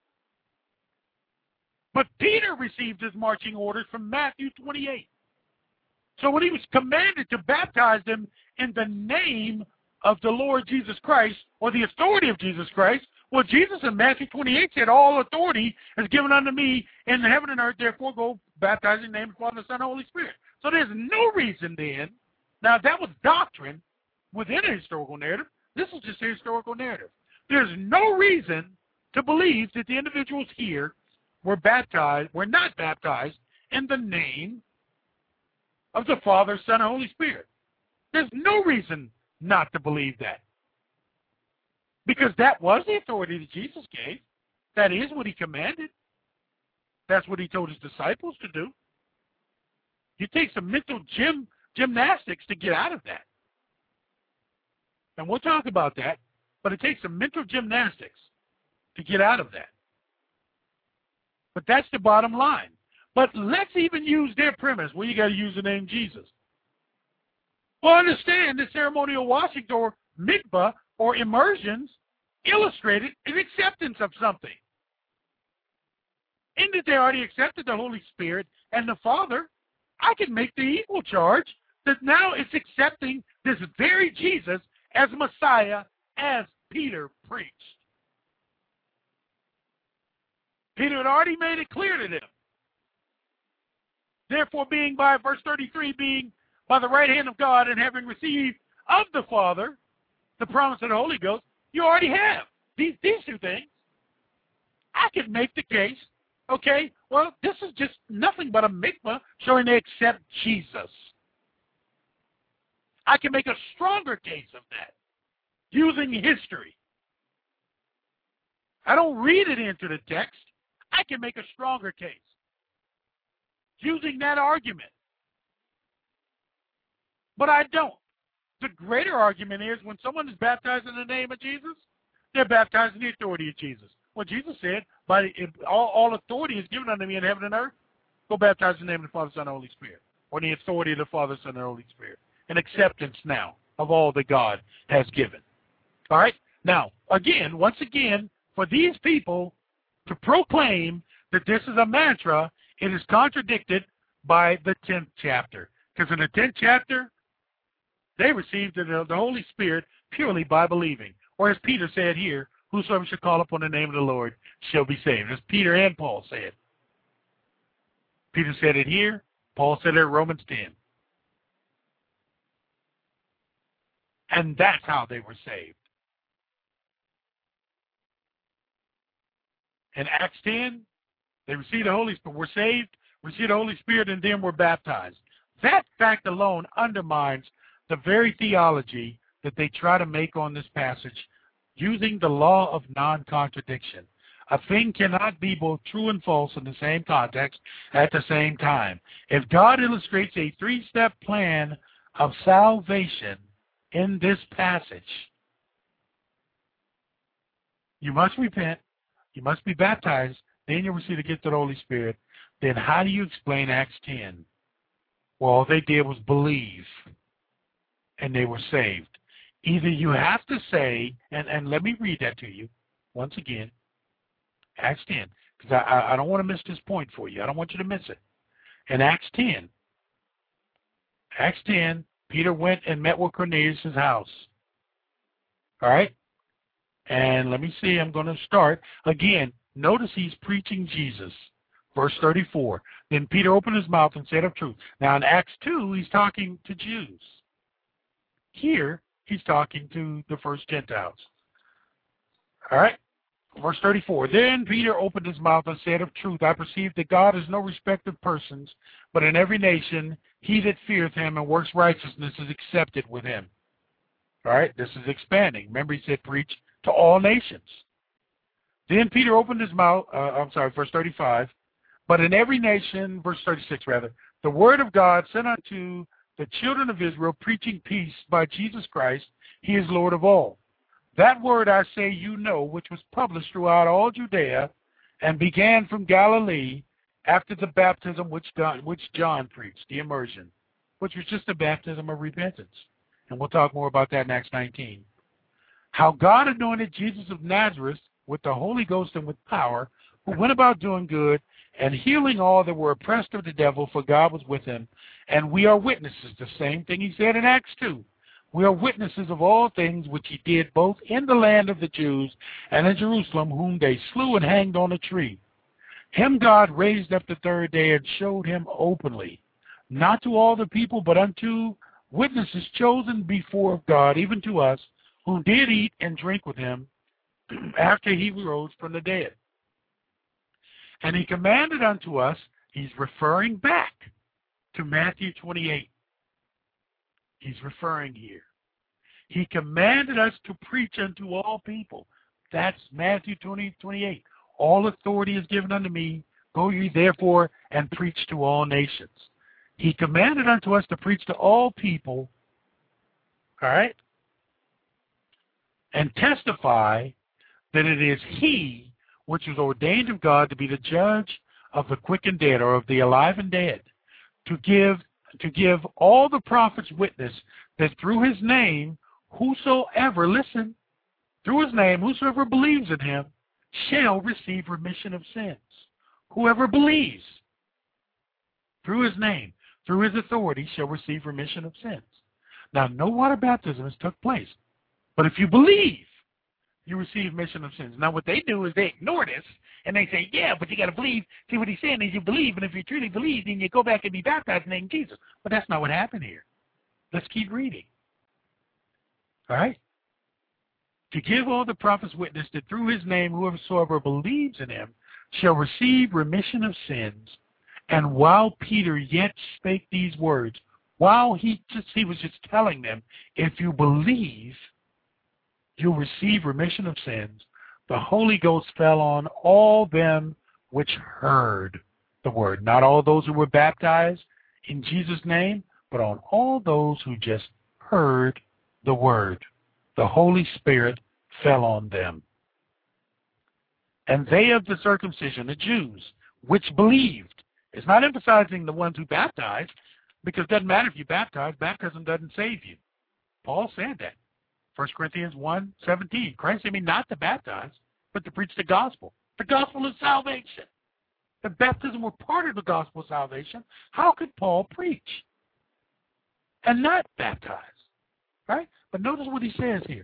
But Peter received his marching orders from Matthew twenty-eight. So when he was commanded to baptize them in the name of the Lord Jesus Christ, or the authority of Jesus Christ, well, Jesus in Matthew twenty-eight said, all authority is given unto me in heaven and earth, therefore go baptize in the name of the Father, the Son, and the Holy Spirit. So there's no reason then, now that was doctrine within a historical narrative, this is just a historical narrative. There's no reason to believe that the individuals here were baptized, were not baptized in the name of the Father, Son, and Holy Spirit. There's no reason not to believe that. Because that was the authority that Jesus gave. That is what he commanded. That's what he told his disciples to do. You take some mental gym gymnastics to get out of that. And we'll talk about that, but it takes some mental gymnastics to get out of that. But that's the bottom line. But let's even use their premise. Well, you got to use the name Jesus. Well, understand the ceremonial washing or mikvah or immersions illustrated an acceptance of something. In that they already accepted the Holy Spirit and the Father, I can make the equal charge that now it's accepting this very Jesus as Messiah as Peter preached. Peter had already made it clear to them. Therefore, being by, verse thirty-three, being by the right hand of God and having received of the Father the promise of the Holy Ghost, you already have these, these two things. I could make the case, okay, well, this is just nothing but a mikvah showing they accept Jesus. I can make a stronger case of that using history. I don't read it into the text. I can make a stronger case using that argument. But I don't. The greater argument is when someone is baptized in the name of Jesus, they're baptized in the authority of Jesus. Well, Jesus said, "By the, if all, all authority is given unto me in heaven and earth, go baptize in the name of the Father, Son, and Holy Spirit." Or the authority of the Father, Son, and Holy Spirit. An acceptance now of all that God has given. All right? Now, again, once again, for these people to proclaim that this is a mantra, it is contradicted by the tenth chapter. Because in the tenth chapter, they received the, the Holy Spirit purely by believing. Or as Peter said here, whosoever shall call upon the name of the Lord shall be saved. As Peter and Paul said. Peter said it here. Paul said it in Romans ten. And that's how they were saved. In Acts ten, they received the Holy Spirit, were saved, received the Holy Spirit, and then were baptized. That fact alone undermines the very theology that they try to make on this passage using the law of non-contradiction. A thing cannot be both true and false in the same context at the same time. If God illustrates a three-step plan of salvation in this passage, you must repent, you must be baptized, then you'll receive the gift of the Holy Spirit. Then how do you explain Acts ten? Well, all they did was believe, and they were saved. Either you have to say, and, and let me read that to you once again, Acts ten, because I, I don't want to miss this point for you. I don't want you to miss it. In Acts ten, Acts ten, Peter went and met with Cornelius' house. All right? And let me see, I'm going to start. Again, notice he's preaching Jesus. Verse thirty-four. Then Peter opened his mouth and said of truth. Now in Acts two, he's talking to Jews. Here, he's talking to the first Gentiles. All right? Verse thirty-four. Then Peter opened his mouth and said of truth, I perceive that God is no respecter of persons, but in every nation he that feareth him and works righteousness is accepted with him. All right? This is expanding. Remember he said preach to all nations. Then Peter opened his mouth, uh, I'm sorry, verse thirty-five. But in every nation, verse thirty-six rather, the word of God sent unto the children of Israel, preaching peace by Jesus Christ, he is Lord of all. That word I say you know, which was published throughout all Judea, and began from Galilee after the baptism which John, which John preached, the immersion, which was just a baptism of repentance. And we'll talk more about that in Acts nineteen. How God anointed Jesus of Nazareth with the Holy Ghost and with power, who went about doing good and healing all that were oppressed of the devil, for God was with him. And we are witnesses, the same thing he said in Acts two. We are witnesses of all things which he did both in the land of the Jews and in Jerusalem, whom they slew and hanged on a tree. Him God raised up the third day and showed him openly, not to all the people, but unto witnesses chosen before of God, even to us, who did eat and drink with him after he rose from the dead. And he commanded unto us, he's referring back to Matthew twenty-eight. He's referring here. He commanded us to preach unto all people. That's Matthew twenty, twenty-eight. All authority is given unto me. Go ye therefore and preach to all nations. He commanded unto us to preach to all people, all right, and testify that it is he which was ordained of God to be the judge of the quick and dead, or of the alive and dead, to give to give all the prophets witness that through his name whosoever, listen, through his name whosoever believes in him shall receive remission of sins. Whoever believes through his name, through his authority, shall receive remission of sins. Now, no water baptism has took place, but if you believe, you receive remission of sins. Now, what they do is they ignore this, and they say, yeah, but you got to believe. See, what he's saying is you believe, and if you truly believe, then you go back and be baptized in the name of Jesus. But that's not what happened here. Let's keep reading. All right? To give all the prophets witness that through his name whosoever believes in him shall receive remission of sins. And while Peter yet spake these words, while he just he was just telling them, if you believe, you'll receive remission of sins, the Holy Ghost fell on all them which heard the word. Not all those who were baptized in Jesus' name, but on all those who just heard the word. The Holy Spirit fell on them. And they of the circumcision, the Jews, which believed. It's not emphasizing the ones who baptized, because it doesn't matter if you baptize. Baptism doesn't save you. Paul said that. First Corinthians one seventeen. Christ sent me not to baptize, but to preach the gospel. The gospel is salvation. If baptism were part of the gospel of salvation, how could Paul preach and not baptize? Right? But notice what he says here.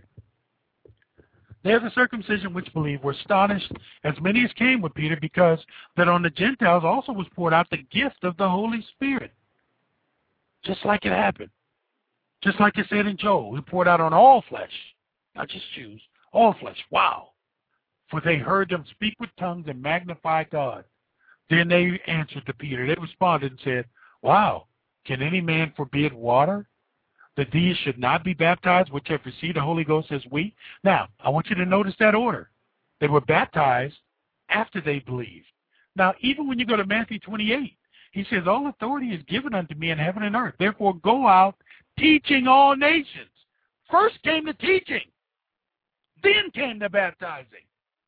They of the circumcision which believed were astonished, as many as came with Peter, because that on the Gentiles also was poured out the gift of the Holy Spirit. Just like it happened. Just like it said in Joel, he poured out on all flesh, not just Jews, all flesh. Wow. For they heard them speak with tongues and magnify God. Then they answered to Peter. They responded and said, wow, can any man forbid water, that these should not be baptized, which have received the Holy Ghost as we? Now, I want you to notice that order. They were baptized after they believed. Now, even when you go to Matthew twenty-eight, he says, all authority is given unto me in heaven and earth. Therefore, go out, teaching all nations. First came the teaching. Then came the baptizing.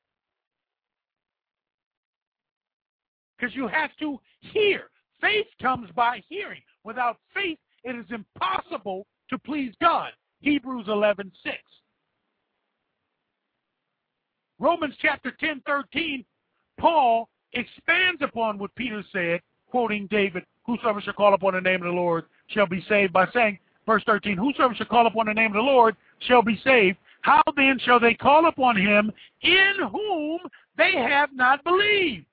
Because you have to hear. Faith comes by hearing. Without faith, it is impossible to please God. Hebrews eleven six. Romans chapter ten thirteen, Paul expands upon what Peter said, quoting David, whosoever shall call upon the name of the Lord shall be saved, by saying, verse thirteen, whosoever shall call upon the name of the Lord shall be saved. How then shall they call upon him in whom they have not believed?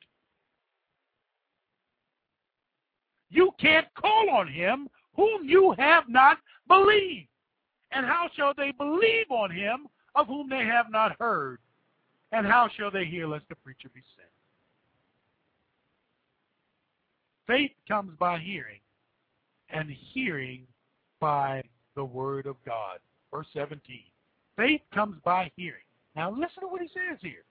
You can't call on him whom you have not believed. And how shall they believe on him of whom they have not heard? And how shall they hear lest the preacher be sent? Faith comes by hearing, and hearing by the word of God. Verse seventeen. Faith comes by hearing. Now listen to what he says here.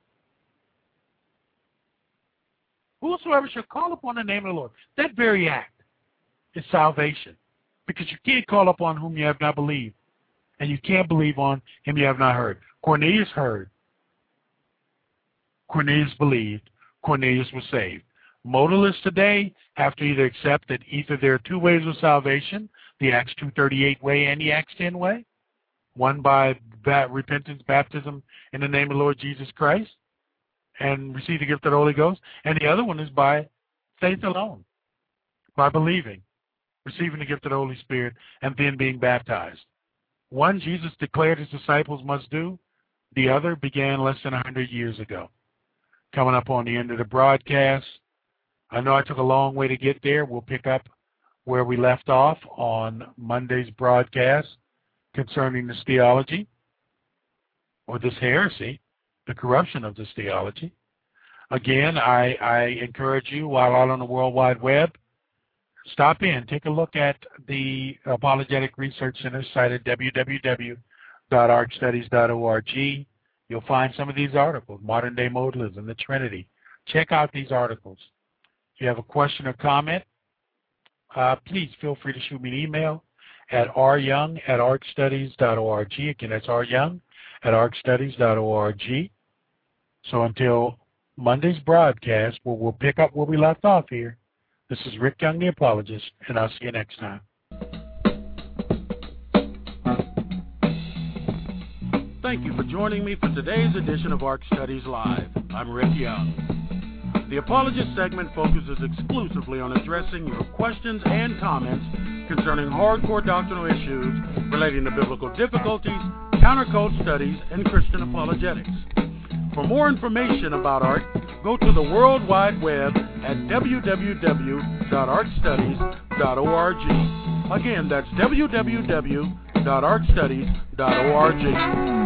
Whosoever shall call upon the name of the Lord. That very act is salvation. Because you can't call upon whom you have not believed. And you can't believe on him you have not heard. Cornelius heard. Cornelius believed. Cornelius was saved. Modalists today have to either accept that either there are two ways of salvation, the Acts two thirty-eight way and the Acts ten way, one by ba- repentance, baptism in the name of the Lord Jesus Christ, and receive the gift of the Holy Ghost, and the other one is by faith alone, by believing, receiving the gift of the Holy Spirit, and then being baptized. One Jesus declared his disciples must do, the other began less than one hundred years ago. Coming up on the end of the broadcast, I know I took a long way to get there. We'll pick up where we left off on Monday's broadcast concerning this theology, or this heresy, the corruption of this theology. Again, I, I encourage you, while out on the World Wide Web, stop in, take a look at the Apologetic Research Center site at w w w dot ark studies dot org. You'll find some of these articles, Modern Day Modalism, the Trinity. Check out these articles. If you have a question or comment, uh, please feel free to shoot me an email at r young at arc studies dot org. Again, that's r young at arc studies dot org. So until Monday's broadcast, where we'll pick up where we left off here, this is Rick Young, the apologist, and I'll see you next time. Thank you for joining me for today's edition of Arc Studies Live. I'm Rick Young. The Apologist segment focuses exclusively on addressing your questions and comments concerning hardcore doctrinal issues relating to biblical difficulties, countercult studies, and Christian apologetics. For more information about ARC, go to the World Wide Web at w w w dot arc studies dot org. Again, that's w w w dot arc studies dot org.